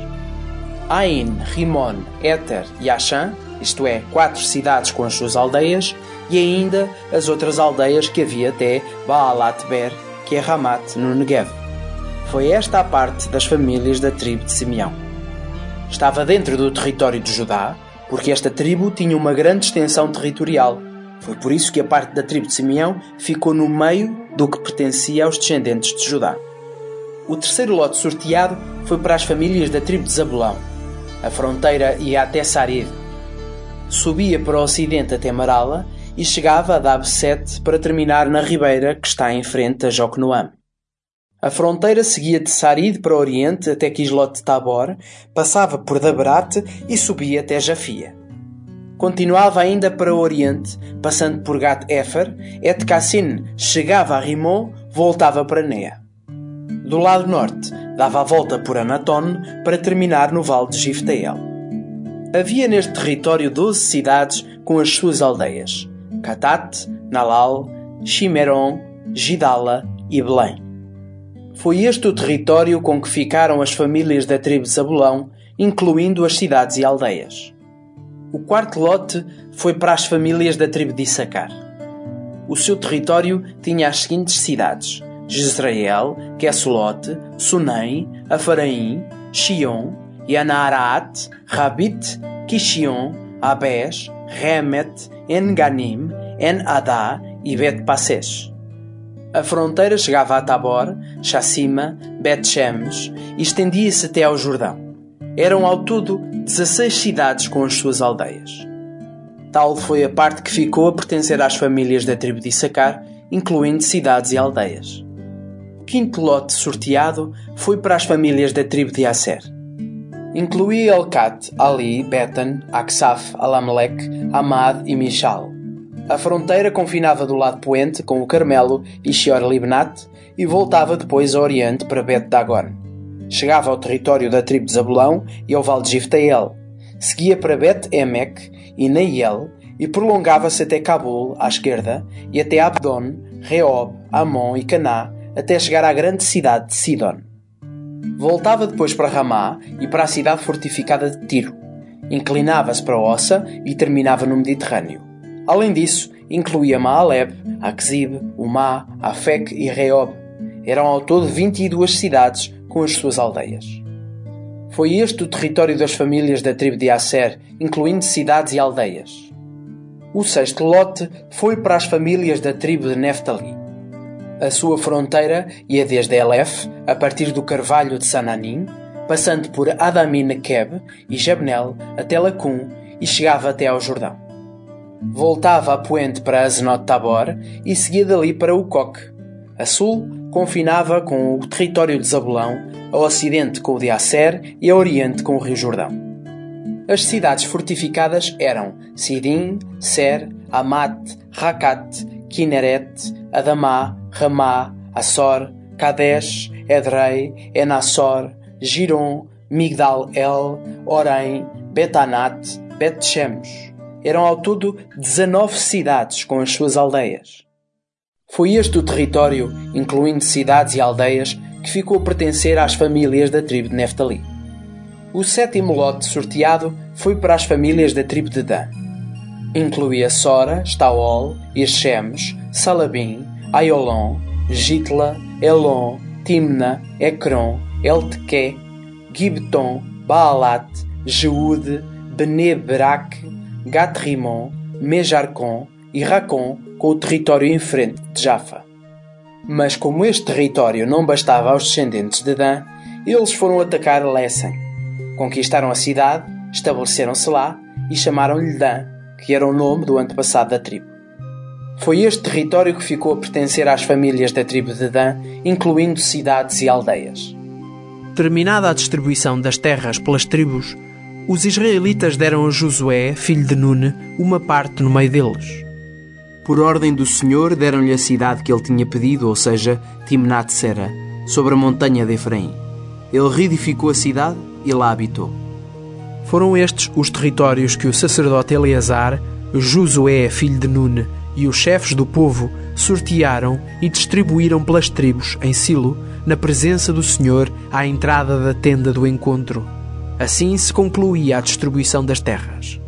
A: Ain, Rimon, Éter e Axã, isto é, 4 cidades com as suas aldeias, e ainda as outras aldeias que havia até Baalat-Ber, que é Ramat, no Negev. Foi esta a parte das famílias da tribo de Simeão. Estava dentro do território de Judá, porque esta tribo tinha uma grande extensão territorial. Foi por isso que a parte da tribo de Simeão ficou no meio do que pertencia aos descendentes de Judá. O terceiro lote sorteado foi para as famílias da tribo de Zabulão. A fronteira ia até Sarid. Subia para o ocidente até Marala e chegava a Dabset para terminar na ribeira que está em frente a Jocnoam. A fronteira seguia de Sarid para o oriente até Quislot-Tabor, passava por Daberat e subia até Jafia. Continuava ainda para o oriente, passando por Gat-Efer, Et-Cassin chegava a Rimon, voltava para Nea. Do lado norte, dava a volta por Anaton para terminar no vale de Gifteel. Havia neste território 12 cidades com as suas aldeias: Catat, Nalal, Shimeron, Gidala e Belém. Foi este o território com que ficaram as famílias da tribo de Zabulão, incluindo as cidades e aldeias. O quarto lote foi para as famílias da tribo de Issacar. O seu território tinha as seguintes cidades: Jezreel, Queslote, Sunem, Afaraim, Shion, Yanaaraat, Rabit, Kishion, Abés, Remet, En-Ganim, En-Adá e Bet-Passesh. A fronteira chegava a Tabor, Chassima, Bet-Shemesh e estendia-se até ao Jordão. Eram ao todo 16 cidades com as suas aldeias. Tal foi a parte que ficou a pertencer às famílias da tribo de Issacar, incluindo cidades e aldeias. O quinto lote sorteado foi para as famílias da tribo de Asser. Incluía Elcat, Ali, Betan, Aksaf, Alamlec, Amad e Mishal. A fronteira confinava do lado poente com o Carmelo e Shior-Libnat e voltava depois ao oriente para Bet-Dagon. Chegava ao território da tribo de Zabulão e ao vale de Gifteel. Seguia para Bet-Emek e Neiel e prolongava-se até Cabul, à esquerda, e até Abdon, Reob, Amon e Caná, até chegar à grande cidade de Sidon. Voltava depois para Ramá e para a cidade fortificada de Tiro. Inclinava-se para Ossa e terminava no Mediterrâneo. Além disso, incluía Maaleb, Akzib, Umá, Afek e Reob. Eram ao todo 22 cidades com as suas aldeias. Foi este o território das famílias da tribo de Asser, incluindo cidades e aldeias. O sexto lote foi para as famílias da tribo de Neftali. A sua fronteira ia desde Elef, a partir do Carvalho de Sananim, passando por Adami-Nekeb e Jabnel até Lacum e chegava até ao Jordão. Voltava a poente para Azenot-Tabor e seguia dali para Ucoque. A sul, confinava com o território de Zabulão, a ocidente com o de Asser e a oriente com o rio Jordão. As cidades fortificadas eram Sidim, Ser, Amat, Racat, Kineret, Adamá, Ramá, Assor, Kadesh, Edrei, Enassor, Giron, Migdal-El, Orém, Betanat, Bet-Shemesh. Eram ao todo 19 cidades com as suas aldeias. Foi este o território, incluindo cidades e aldeias, que ficou a pertencer às famílias da tribo de Neftali. O 7º lote sorteado foi para as famílias da tribo de Dan. Incluía Sora, Estaol, Irchemes, Salabim, Aiolon, Gitla, Elon, Timna, Ecrom, Elteque, Gibton, Baalat, Jeude, Bene-Berac, Gat-Rimon, Mejarcon e Racon, com o território em frente de Jafa. Mas como este território não bastava aos descendentes de Dan, eles foram atacar Lesen. Conquistaram a cidade, estabeleceram-se lá e chamaram-lhe Dan, que era o nome do antepassado da tribo. Foi este território que ficou a pertencer às famílias da tribo de Dan, incluindo cidades e aldeias. Terminada a distribuição das terras pelas tribos, os israelitas deram a Josué, filho de Nune, uma parte no meio deles. Por ordem do Senhor, deram-lhe a cidade que ele tinha pedido, ou seja, Timnat-Sera, sobre a montanha de Efraim. Ele reedificou a cidade e lá habitou. Foram estes os territórios que o sacerdote Eleazar, Josué, filho de Nune, e os chefes do povo sortearam e distribuíram pelas tribos em Silo, na presença do Senhor, à entrada da tenda do encontro. Assim se concluía a distribuição das terras.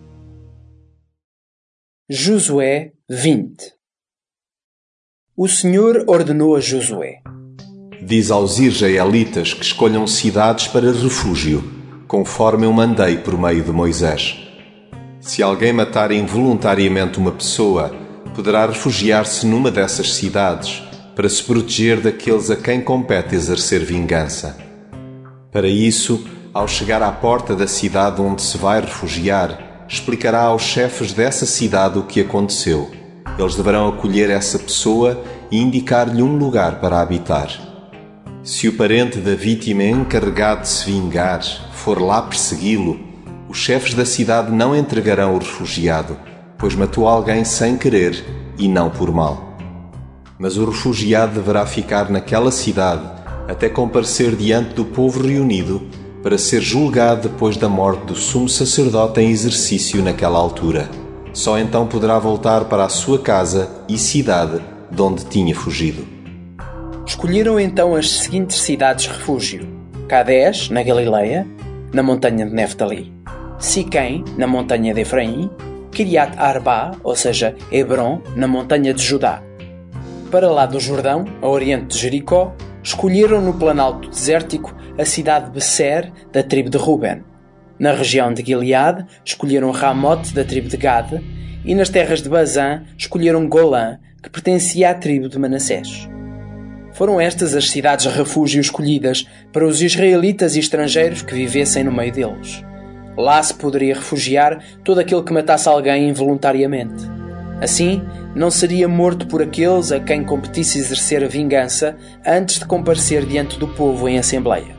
A: Josué 20. O Senhor ordenou a Josué:
B: Diz aos israelitas que escolham cidades para refúgio, conforme eu mandei por meio de Moisés. Se alguém matar involuntariamente uma pessoa, poderá refugiar-se numa dessas cidades para se proteger daqueles a quem compete exercer vingança. Para isso, ao chegar à porta da cidade onde se vai refugiar, explicará aos chefes dessa cidade o que aconteceu. Eles deverão acolher essa pessoa e indicar-lhe um lugar para habitar. Se o parente da vítima encarregado de se vingar for lá persegui-lo, os chefes da cidade não entregarão o refugiado, pois matou alguém sem querer e não por mal. Mas o refugiado deverá ficar naquela cidade até comparecer diante do povo reunido para ser julgado depois da morte do sumo sacerdote em exercício naquela altura. Só então poderá voltar para a sua casa e cidade de onde tinha fugido.
A: Escolheram então as seguintes cidades refúgio: Cades, na Galileia, na montanha de Neftali; Siquém, na montanha de Efraim; Kiriat Arba, ou seja, Hebron, na montanha de Judá. Para lá do Jordão, a oriente de Jericó, escolheram no planalto desértico a cidade de Beser, da tribo de Ruben. Na região de Gileade, escolheram Ramote, da tribo de Gade, e nas terras de Bazã, escolheram Golã, que pertencia à tribo de Manassés. Foram estas as cidades refúgio escolhidas para os israelitas e estrangeiros que vivessem no meio deles. Lá se poderia refugiar todo aquele que matasse alguém involuntariamente. Assim, não seria morto por aqueles a quem competisse exercer a vingança antes de comparecer diante do povo em assembleia.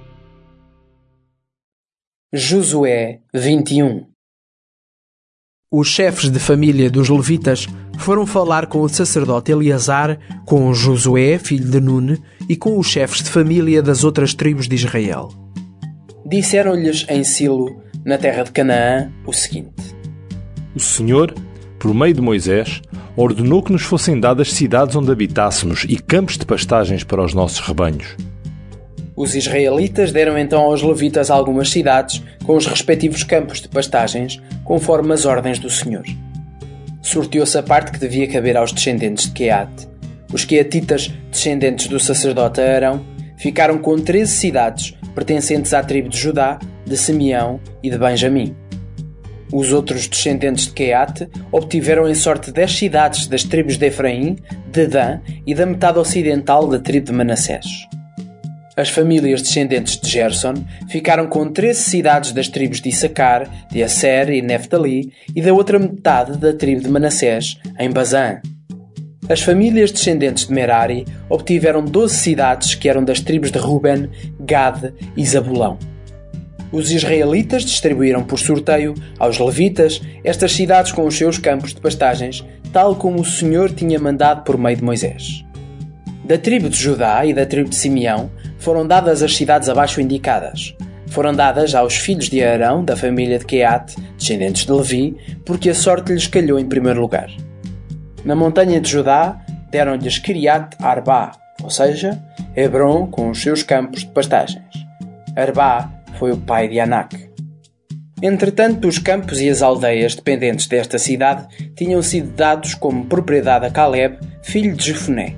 A: Josué 21. Os chefes de família dos levitas foram falar com o sacerdote Eleazar, com Josué, filho de Nune, e com os chefes de família das outras tribos de Israel. Disseram-lhes em Silo, na terra de Canaã, o seguinte:
I: O Senhor, por meio de Moisés, ordenou que nos fossem dadas cidades onde habitássemos e campos de pastagens para os nossos rebanhos.
A: Os israelitas deram então aos levitas algumas cidades com os respectivos campos de pastagens, conforme as ordens do Senhor. Sorteou-se a parte que devia caber aos descendentes de Queate. Os queatitas, descendentes do sacerdote Arão, ficaram com 13 cidades pertencentes à tribo de Judá, de Simeão e de Benjamim. Os outros descendentes de Queate obtiveram em sorte 10 cidades das tribos de Efraim, de Dan e da metade ocidental da tribo de Manassés. As famílias descendentes de Gerson ficaram com 13 cidades das tribos de Issacar, de Asser e Neftali e da outra metade da tribo de Manassés, em Bazã. As famílias descendentes de Merari obtiveram 12 cidades que eram das tribos de Ruben, Gade e Zabulão. Os israelitas distribuíram por sorteio aos levitas estas cidades com os seus campos de pastagens, tal como o Senhor tinha mandado por meio de Moisés. Da tribo de Judá e da tribo de Simeão foram dadas as cidades abaixo indicadas. Foram dadas aos filhos de Arão, da família de Queate, descendentes de Levi, porque a sorte lhes calhou em primeiro lugar. Na montanha de Judá deram-lhes Kiriat Arba, ou seja, Hebron com os seus campos de pastagens. Arba foi o pai de Anak. Entretanto, os campos e as aldeias dependentes desta cidade tinham sido dados como propriedade a Caleb, filho de Jefoné.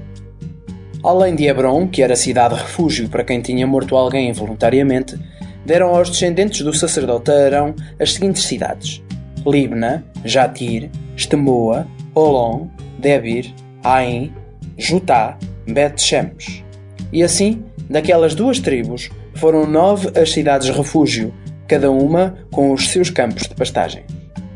A: Além de Hebron, que era cidade-refúgio para quem tinha morto alguém involuntariamente, deram aos descendentes do sacerdote Arão as seguintes cidades: Libna, Jatir, Estemoa, Olom, Debir, Ain, Jutá, Bet-Shemesh. E assim, daquelas duas tribos, foram 9 as cidades-refúgio, cada uma com os seus campos de pastagem.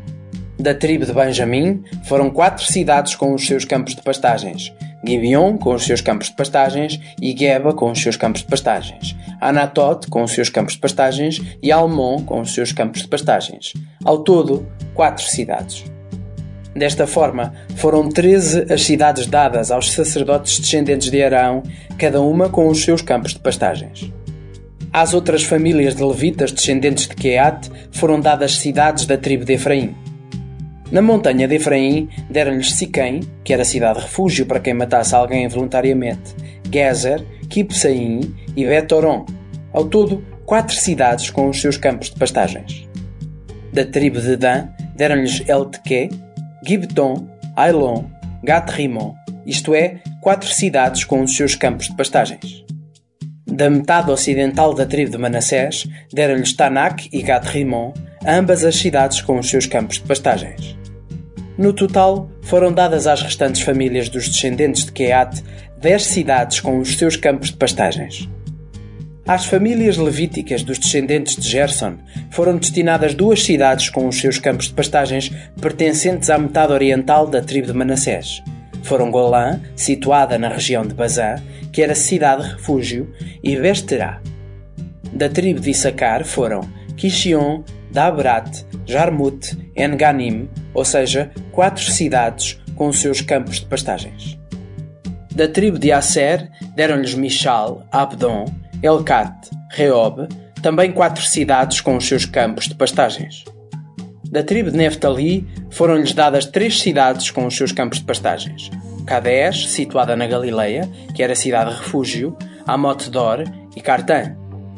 A: Da tribo de Benjamim foram 4 cidades com os seus campos de pastagens: Gibeon com os seus campos de pastagens e Geba com os seus campos de pastagens, Anatot com os seus campos de pastagens e Almon com os seus campos de pastagens. Ao todo, 4 cidades. Desta forma, foram 13 as cidades dadas aos sacerdotes descendentes de Arão, cada uma com os seus campos de pastagens. Às outras famílias de levitas descendentes de Queate foram dadas cidades da tribo de Efraim. Na montanha de Efraim deram-lhes Siquém, que era cidade-refúgio para quem matasse alguém involuntariamente, Gezer, Kipsaim e Bet-Horon. Ao todo, 4 cidades com os seus campos de pastagens. Da tribo de Dan deram-lhes Elteque, Gibton, Ailon, Gat-Rimon, isto é, 4 cidades com os seus campos de pastagens. Da metade ocidental da tribo de Manassés deram-lhes Tanak e Gat-Rimon, ambas as cidades com os seus campos de pastagens. No total, foram dadas às restantes famílias dos descendentes de Queate 10 cidades com os seus campos de pastagens. Às famílias levíticas dos descendentes de Gerson foram destinadas 2 cidades com os seus campos de pastagens pertencentes à metade oriental da tribo de Manassés. Foram Golã, situada na região de Bazã, que era cidade-refúgio, e Besterá. Da tribo de Issacar foram Quixion, Dabrat, Jarmut, En-Ganim, ou seja, 4 cidades com os seus campos de pastagens. Da tribo de Asser deram-lhes Mishal, Abdon, Elcat, Reob, também 4 cidades com os seus campos de pastagens. Da tribo de Neftali foram-lhes dadas 3 cidades com os seus campos de pastagens: Cades, situada na Galileia, que era cidade-refúgio, Amot-Dor e Cartã.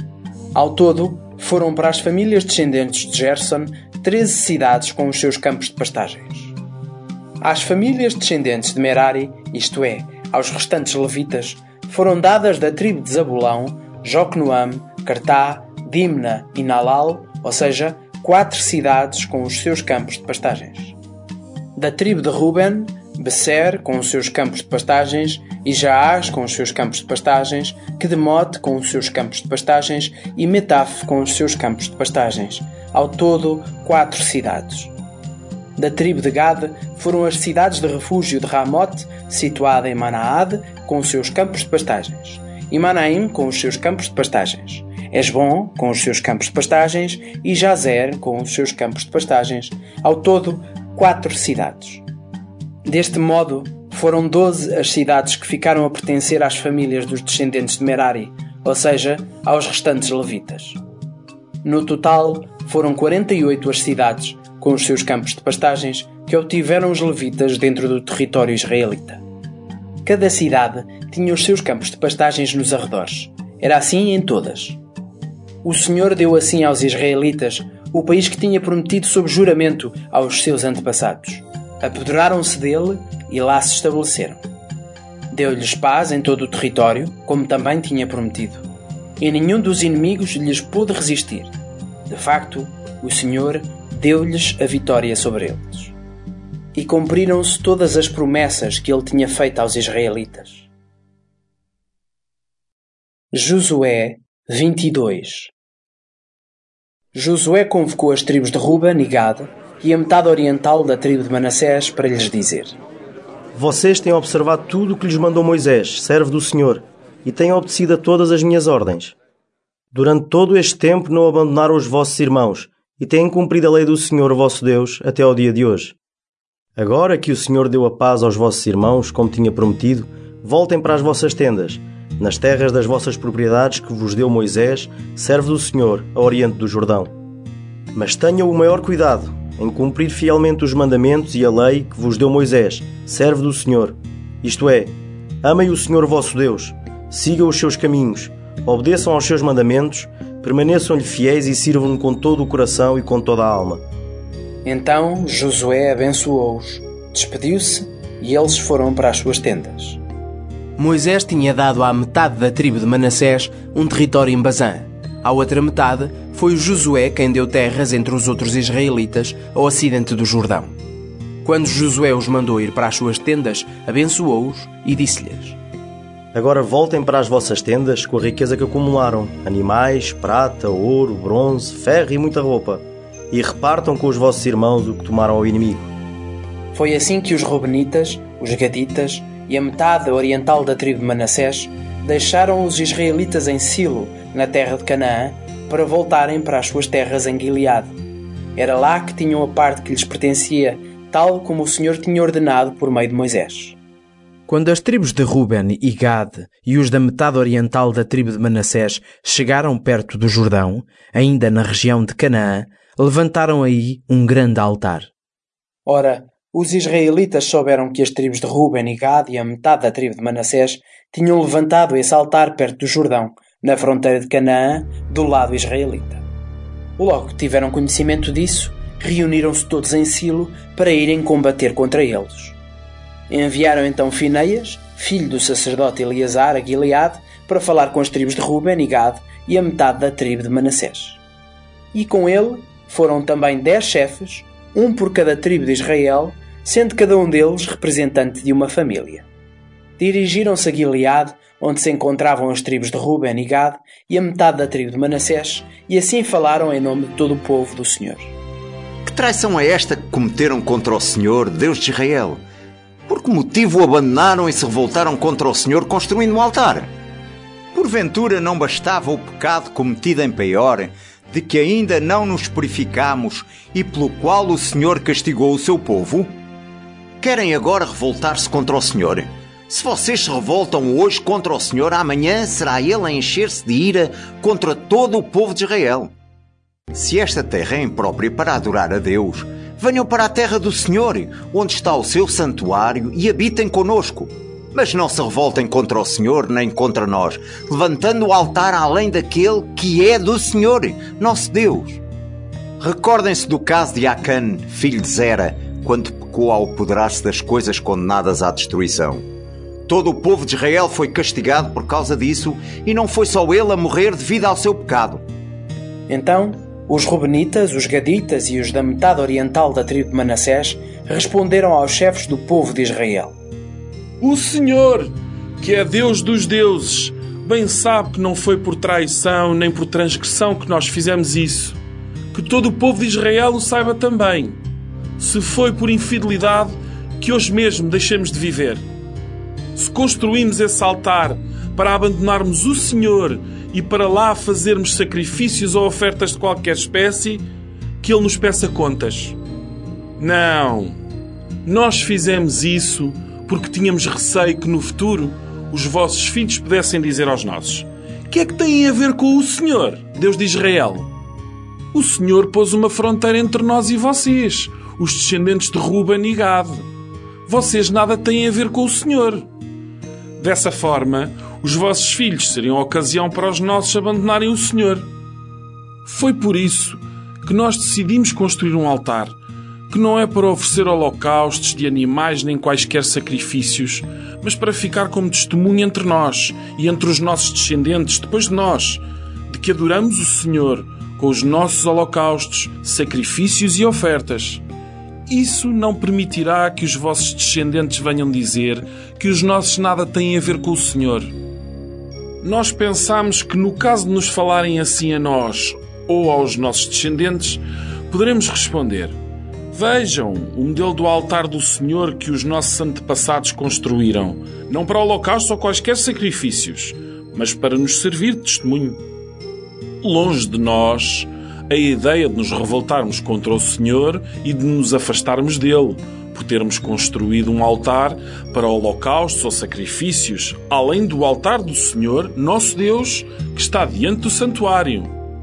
A: Ao todo, foram para as famílias descendentes de Gerson 13 cidades com os seus campos de pastagens. Às famílias descendentes de Merari, isto é, aos restantes levitas, foram dadas da tribo de Zabulão, Jocnoam, Cartá, Dimna e Nalal, ou seja, 4 cidades com os seus campos de pastagens. Da tribo de Ruben, Beser com os seus campos de pastagens, e Jaás com os seus campos de pastagens, Quedemote com os seus campos de pastagens e Metaf com os seus campos de pastagens. Ao todo, 4 cidades. Da tribo de Gad foram as cidades de refúgio de Ramote, situada em Manaade, com os seus campos de pastagens, e Manaim com os seus campos de pastagens, Esbom com os seus campos de pastagens e Jazer com os seus campos de pastagens. Ao todo, 4 cidades. Deste modo, foram 12 as cidades que ficaram a pertencer às famílias dos descendentes de Merari, ou seja, aos restantes levitas. No total, foram 48 as cidades, com os seus campos de pastagens, que obtiveram os levitas dentro do território israelita. Cada cidade tinha os seus campos de pastagens nos arredores. Era assim em todas. O Senhor deu assim aos israelitas o país que tinha prometido sob juramento aos seus antepassados. Apoderaram-se dele e lá se estabeleceram. Deu-lhes paz em todo o território, como também tinha prometido, e nenhum dos inimigos lhes pôde resistir. De facto, o Senhor deu-lhes a vitória sobre eles. E cumpriram-se todas as promessas que ele tinha feito aos israelitas. Josué 22. Josué convocou as tribos de Ruben e Gad e a metade oriental da tribo de Manassés para lhes dizer:
C: Vocês têm observado tudo o que lhes mandou Moisés, servo do Senhor, e têm obedecido a todas as minhas ordens. Durante todo este tempo não abandonaram os vossos irmãos e têm cumprido a lei do Senhor vosso Deus até ao dia de hoje. Agora que o Senhor deu a paz aos vossos irmãos, como tinha prometido, voltem para as vossas tendas, nas terras das vossas propriedades que vos deu Moisés, servo do Senhor, a oriente do Jordão. Mas tenham o maior cuidado em cumprir fielmente os mandamentos e a lei que vos deu Moisés, servo do Senhor. Isto é, amem o Senhor vosso Deus, sigam os seus caminhos, obedeçam aos seus mandamentos, Permaneçam-lhe fiéis e sirvam-no com todo o coração e com toda a alma.
A: Então Josué abençoou-os, despediu-se e eles foram para as suas tendas. Moisés tinha dado à metade da tribo de Manassés um território em Bazã. À outra metade foi Josué quem deu terras entre os outros israelitas ao ocidente do Jordão. Quando Josué os mandou ir para as suas tendas, abençoou-os e disse-lhes:
C: Agora voltem para as vossas tendas com a riqueza que acumularam, animais, prata, ouro, bronze, ferro e muita roupa, e repartam com os vossos irmãos o que tomaram ao inimigo.
A: Foi assim que os Rubenitas, os Gaditas e a metade oriental da tribo de Manassés deixaram os israelitas em Silo, na terra de Canaã, para voltarem para as suas terras em Gileade. Era lá que tinham a parte que lhes pertencia, tal como o Senhor tinha ordenado por meio de Moisés. Quando as tribos de Ruben e Gad e os da metade oriental da tribo de Manassés chegaram perto do Jordão, ainda na região de Canaã, levantaram aí um grande altar. Ora, os israelitas souberam que as tribos de Ruben e Gad e a metade da tribo de Manassés tinham levantado esse altar perto do Jordão, na fronteira de Canaã, do lado israelita. Logo que tiveram conhecimento disso, reuniram-se todos em Silo para irem combater contra eles. Enviaram então Finéias, filho do sacerdote Eleazar, a Gileade, para falar com as tribos de Ruben e Gad e a metade da tribo de Manassés. E com ele foram também 10 chefes, um por cada tribo de Israel, sendo cada um deles representante de uma família. Dirigiram-se a Gileade, onde se encontravam as tribos de Ruben e Gad e a metade da tribo de Manassés, e assim falaram em nome de todo o povo do Senhor.
O: Que traição é esta que cometeram contra o Senhor, Deus de Israel? Por que motivo o abandonaram e se revoltaram contra o Senhor construindo um altar? Porventura não bastava o pecado cometido em Peor, de que ainda não nos purificamos e pelo qual o Senhor castigou o seu povo? Querem agora revoltar-se contra o Senhor? Se vocês se revoltam hoje contra o Senhor, amanhã será Ele a encher-se de ira contra todo o povo de Israel. Se esta terra é imprópria para adorar a Deus, venham para a terra do Senhor, onde está o seu santuário, e habitem conosco. Mas não se revoltem contra o Senhor, nem contra nós, levantando o altar além daquele que é do Senhor, nosso Deus. Recordem-se do caso de Acã, filho de Zera, quando pecou ao apoderar-se das coisas condenadas à destruição. Todo o povo de Israel foi castigado por causa disso, e não foi só ele a morrer devido ao seu pecado.
A: Então, os Rubenitas, os Gaditas e os da metade oriental da tribo de Manassés responderam aos chefes do povo de Israel:
P: O Senhor, que é Deus dos deuses, bem sabe que não foi por traição nem por transgressão que nós fizemos isso. Que todo o povo de Israel o saiba também. Se foi por infidelidade, que hoje mesmo deixemos de viver. Se construímos esse altar para abandonarmos o Senhor e para lá fazermos sacrifícios ou ofertas de qualquer espécie, que Ele nos peça contas. Não, nós fizemos isso porque tínhamos receio que no futuro os vossos filhos pudessem dizer aos nossos: que é que tem a ver com o Senhor, Deus de Israel? O Senhor pôs uma fronteira entre nós e vocês, os descendentes de Ruben e Gad. Vocês nada têm a ver com o Senhor. Dessa forma, os vossos filhos seriam ocasião para os nossos abandonarem o Senhor. Foi por isso que nós decidimos construir um altar, que não é para oferecer holocaustos de animais nem quaisquer sacrifícios, mas para ficar como testemunho entre nós e entre os nossos descendentes depois de nós, de que adoramos o Senhor com os nossos holocaustos, sacrifícios e ofertas. Isso não permitirá que os vossos descendentes venham dizer que os nossos nada têm a ver com o Senhor. Nós pensamos que no caso de nos falarem assim a nós ou aos nossos descendentes, poderemos responder: vejam o modelo do altar do Senhor que os nossos antepassados construíram, não para holocaustos ou quaisquer sacrifícios, mas para nos servir de testemunho. Longe de nós a ideia de nos revoltarmos contra o Senhor e de nos afastarmos dele, por termos construído um altar para holocaustos ou sacrifícios, além do altar do Senhor, nosso Deus, que está diante do santuário.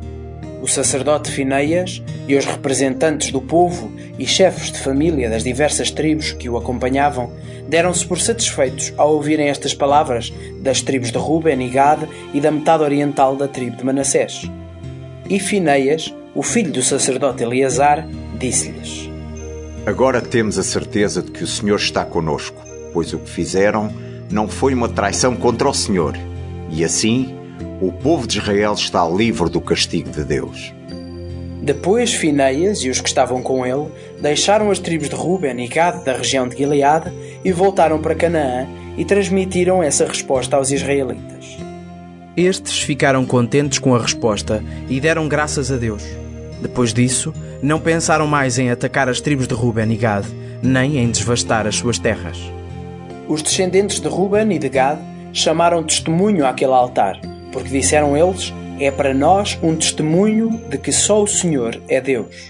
A: O sacerdote Finéias e os representantes do povo e chefes de família das diversas tribos que o acompanhavam deram-se por satisfeitos ao ouvirem estas palavras das tribos de Ruben e Gad e da metade oriental da tribo de Manassés. E Finéias, o filho do sacerdote Eleazar, disse-lhes:
O: Agora temos a certeza de que o Senhor está conosco, pois o que fizeram não foi uma traição contra o Senhor. E assim, o povo de Israel está livre do castigo de Deus.
A: Depois Finéias e os que estavam com ele deixaram as tribos de Ruben e Gad da região de Gileade e voltaram para Canaã e transmitiram essa resposta aos israelitas. Estes ficaram contentes com a resposta e deram graças a Deus. Depois disso, não pensaram mais em atacar as tribos de Ruben e Gad, nem em devastar as suas terras. Os descendentes de Ruben e de Gad chamaram testemunho àquele altar, porque disseram eles: é para nós um testemunho de que só o Senhor é Deus.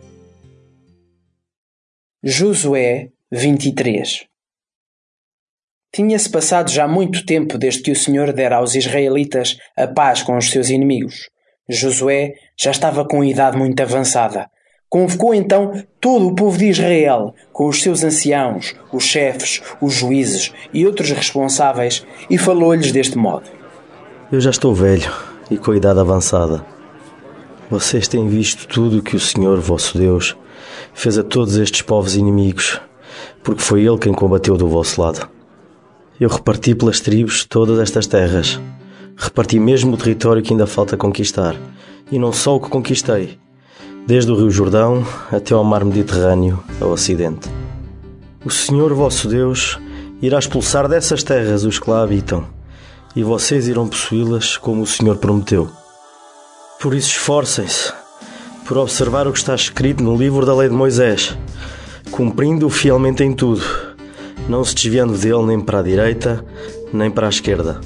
A: Josué 23. Tinha-se passado já muito tempo desde que o Senhor dera aos israelitas a paz com os seus inimigos. Josué já estava com idade muito avançada. Convocou então todo o povo de Israel, com os seus anciãos, os chefes, os juízes e outros responsáveis, e falou-lhes deste modo:
C: Eu já estou velho e com a idade avançada. Vocês têm visto tudo o que o Senhor, vosso Deus, fez a todos estes povos inimigos, porque foi Ele quem combateu do vosso lado. Eu reparti pelas tribos todas estas terras. Reparti mesmo o território que ainda falta conquistar. E não só o que conquistei, desde o Rio Jordão até ao Mar Mediterrâneo, ao Ocidente. O Senhor, vosso Deus, irá expulsar dessas terras os que lá habitam, e vocês irão possuí-las como o Senhor prometeu. Por isso esforcem-se por observar o que está escrito no livro da lei de Moisés, cumprindo-o fielmente em tudo, não se desviando dele nem para a direita, nem para a esquerda.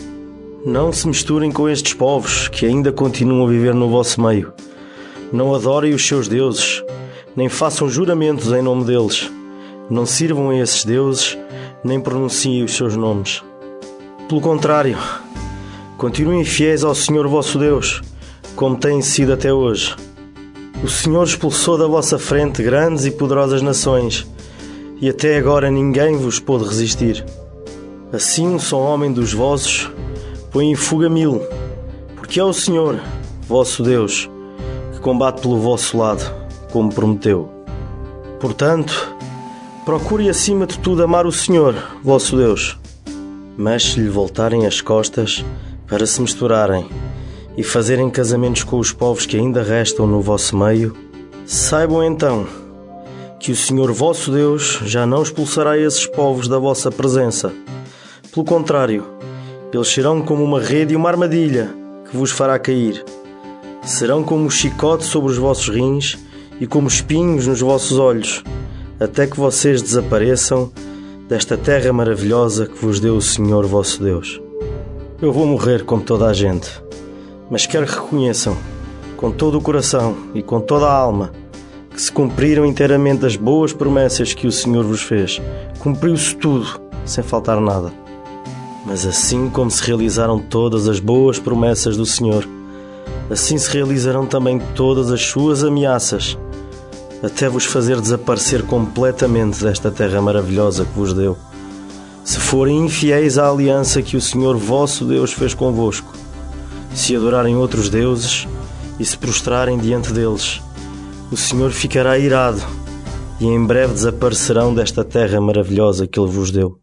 C: Não se misturem com estes povos que ainda continuam a viver no vosso meio. Não adorem os seus deuses, nem façam juramentos em nome deles. Não sirvam a esses deuses, nem pronunciem os seus nomes. Pelo contrário, continuem fiéis ao Senhor vosso Deus, como têm sido até hoje. O Senhor expulsou da vossa frente grandes e poderosas nações, e até agora ninguém vos pôde resistir. Assim um só homem dos vossos põe em fuga 1000, porque é o Senhor, vosso Deus, que combate pelo vosso lado, como prometeu. Portanto, procure acima de tudo amar o Senhor, vosso Deus. Mas se lhe voltarem as costas para se misturarem e fazerem casamentos com os povos que ainda restam no vosso meio, saibam então que o Senhor vosso Deus já não expulsará esses povos da vossa presença. Pelo contrário, eles serão como uma rede e uma armadilha que vos fará cair. Serão como um chicote sobre os vossos rins e como espinhos nos vossos olhos, até que vocês desapareçam desta terra maravilhosa que vos deu o Senhor vosso Deus. Eu vou morrer como toda a gente, mas quero que reconheçam, com todo o coração e com toda a alma, que se cumpriram inteiramente as boas promessas que o Senhor vos fez. Cumpriu-se tudo, sem faltar nada. Mas assim como se realizaram todas as boas promessas do Senhor, assim se realizarão também todas as suas ameaças, até vos fazer desaparecer completamente desta terra maravilhosa que vos deu, se forem infiéis à aliança que o Senhor vosso Deus fez convosco, se adorarem outros deuses e se prostrarem diante deles. O Senhor ficará irado e em breve desaparecerão desta terra maravilhosa que Ele vos deu.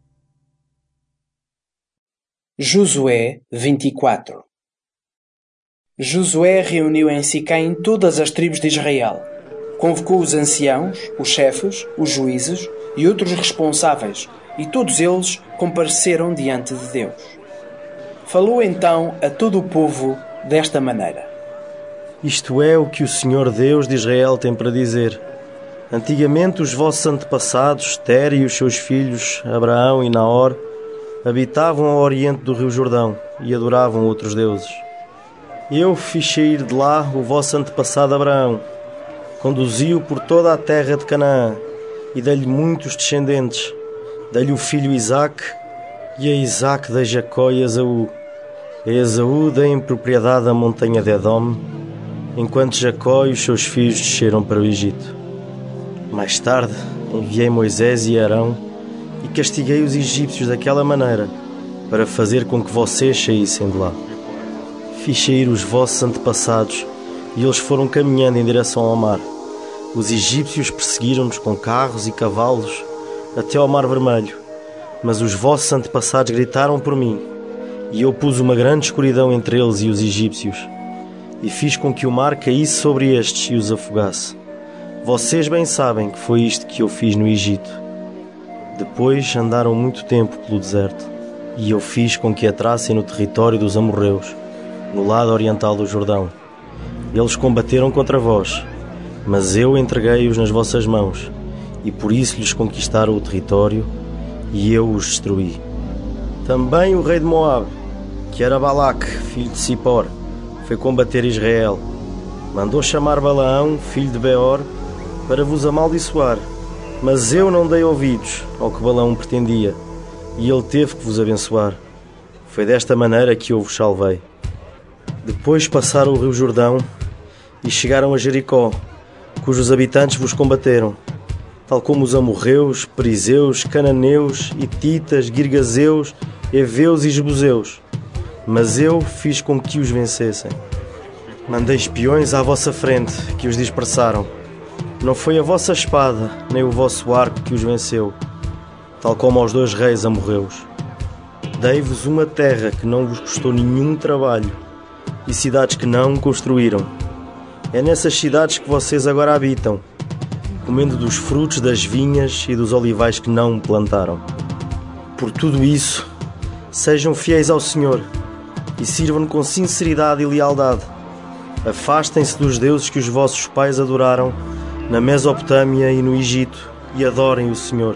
A: Josué 24. Josué reuniu em Siquém todas as tribos de Israel. Convocou os anciãos, os chefes, os juízes e outros responsáveis, e todos eles compareceram diante de Deus. Falou então a todo o povo desta maneira:
C: Isto é o que o Senhor Deus de Israel tem para dizer. Antigamente os vossos antepassados, Tera e os seus filhos, Abraão e Naor, habitavam ao oriente do Rio Jordão e adoravam outros deuses. Eu fiz sair de lá o vosso antepassado Abraão, conduzi-o por toda a terra de Canaã e dei-lhe muitos descendentes. Dei-lhe o filho Isaque, e a Isaque dei Jacó e Esaú. A Esaú dei em propriedade a montanha de Edom, enquanto Jacó e os seus filhos desceram para o Egito. Mais tarde enviei Moisés e Arão e castiguei os egípcios daquela maneira, para fazer com que vocês saíssem de lá. Fiz sair os vossos antepassados e eles foram caminhando em direção ao mar. Os egípcios perseguiram-nos com carros e cavalos até ao Mar Vermelho, mas os vossos antepassados gritaram por mim, e eu pus uma grande escuridão entre eles e os egípcios, e fiz com que o mar caísse sobre estes e os afogasse. Vocês bem sabem que foi isto que eu fiz no Egito. Depois andaram muito tempo pelo deserto, e eu fiz com que entrassem no território dos amorreus, no lado oriental do Jordão. Eles combateram contra vós, mas eu entreguei-os nas vossas mãos, e por isso lhes conquistaram o território, e eu os destruí. Também o rei de Moabe, que era Balaque, filho de Zippor, foi combater Israel. Mandou chamar Balaão, filho de Beor, para vos amaldiçoar, mas eu não dei ouvidos ao que Balaão pretendia, e ele teve que vos abençoar. Foi desta maneira que eu vos salvei. Depois passaram o rio Jordão e chegaram a Jericó, cujos habitantes vos combateram, tal como os amorreus, perizeus, cananeus, hititas, girgazeus, heveus e jebuseus. Mas eu fiz com que os vencessem. Mandei espiões à vossa frente, que os dispersaram. Não foi a vossa espada, nem o vosso arco que os venceu, tal como aos 2 reis amorreus. Dei-vos uma terra que não vos custou nenhum trabalho, e cidades que não construíram. É nessas cidades que vocês agora habitam, comendo dos frutos das vinhas e dos olivais que não plantaram. Por tudo isso, sejam fiéis ao Senhor e sirvam-no com sinceridade e lealdade. Afastem-se dos deuses que os vossos pais adoraram na Mesopotâmia e no Egito e adorem o Senhor.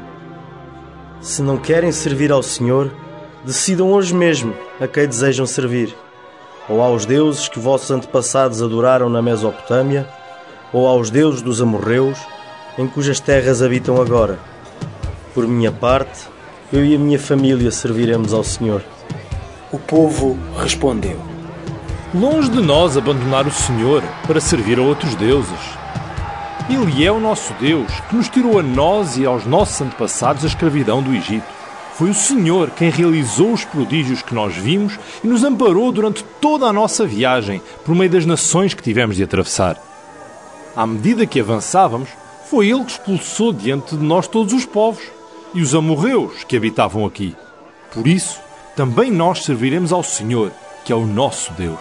C: Se não querem servir ao Senhor, decidam hoje mesmo a quem desejam servir, ou aos deuses que vossos antepassados adoraram na Mesopotâmia, ou aos deuses dos amorreus, em cujas terras habitam agora. Por minha parte, eu e a minha família serviremos ao Senhor.
Q: O povo respondeu:
I: Longe de nós abandonar o Senhor para servir a outros deuses. Ele é o nosso Deus, que nos tirou a nós e aos nossos antepassados a escravidão do Egito. Foi o Senhor quem realizou os prodígios que nós vimos e nos amparou durante toda a nossa viagem, por meio das nações que tivemos de atravessar. À medida que avançávamos, foi Ele que expulsou diante de nós todos os povos e os amorreus que habitavam aqui. Por isso, também nós serviremos ao Senhor, que é o nosso Deus.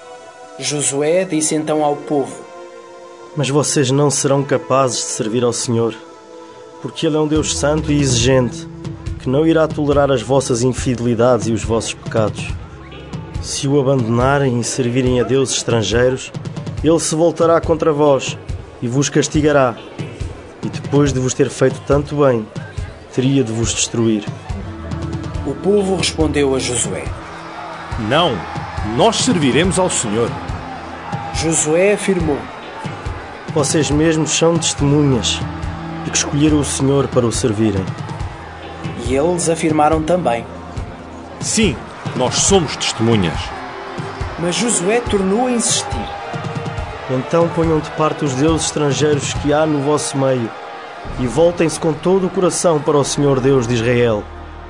Q: Josué disse então ao povo:
C: Mas vocês não serão capazes de servir ao Senhor, porque Ele é um Deus santo e exigente, que não irá tolerar as vossas infidelidades e os vossos pecados. Se o abandonarem e servirem a deuses estrangeiros, Ele se voltará contra vós e vos castigará, e depois de vos ter feito tanto bem, teria de vos destruir.
Q: O povo respondeu a Josué:
I: Não, nós serviremos ao Senhor.
Q: Josué afirmou:
C: Vocês mesmos são testemunhas de que escolheram o Senhor para o servirem.
Q: E eles afirmaram também:
I: Sim, nós somos testemunhas.
Q: Mas Josué tornou a insistir:
C: Então ponham de parte os deuses estrangeiros que há no vosso meio e voltem-se com todo o coração para o Senhor Deus de Israel.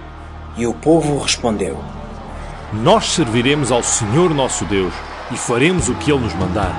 Q: E o povo respondeu:
I: Nós serviremos ao Senhor nosso Deus e faremos o que Ele nos mandar.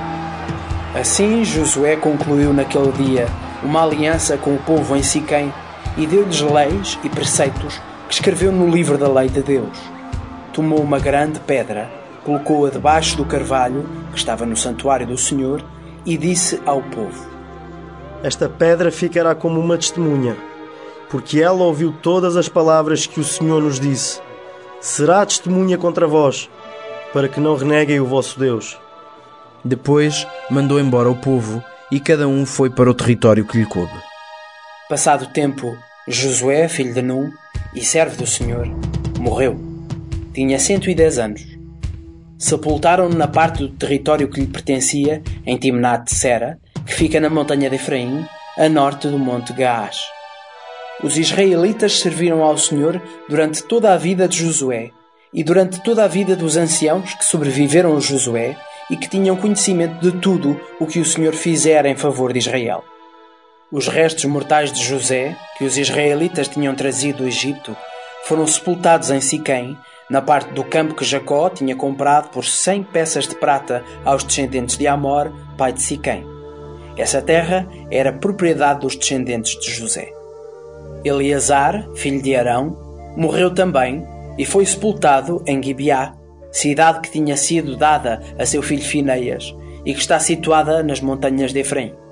Q: Assim Josué concluiu naquele dia uma aliança com o povo em Siquém e deu-lhes leis e preceitos que escreveu no livro da lei de Deus. Tomou uma grande pedra, colocou-a debaixo do carvalho que estava no santuário do Senhor e disse ao povo:
C: Esta pedra ficará como uma testemunha, porque ela ouviu todas as palavras que o Senhor nos disse. Será testemunha contra vós, para que não reneguem o vosso Deus.
A: Depois mandou embora o povo e cada um foi para o território que lhe coube.
Q: Passado tempo, Josué, filho de Num e servo do Senhor, morreu. Tinha 110 anos. Sepultaram-no na parte do território que lhe pertencia, em Timnat-Sera, que fica na montanha de Efraim, a norte do monte Gaás. Os israelitas serviram ao Senhor durante toda a vida de Josué e durante toda a vida dos anciãos que sobreviveram a Josué e que tinham conhecimento de tudo o que o Senhor fizera em favor de Israel. Os restos mortais de José, que os israelitas tinham trazido do Egito, foram sepultados em Siquém, na parte do campo que Jacó tinha comprado por 100 peças de prata aos descendentes de Amor, pai de Siquém. Essa terra era propriedade dos descendentes de José. Eleazar, filho de Arão, morreu também e foi sepultado em Gibeá, cidade que tinha sido dada a seu filho Fineias e que está situada nas montanhas de Efraim.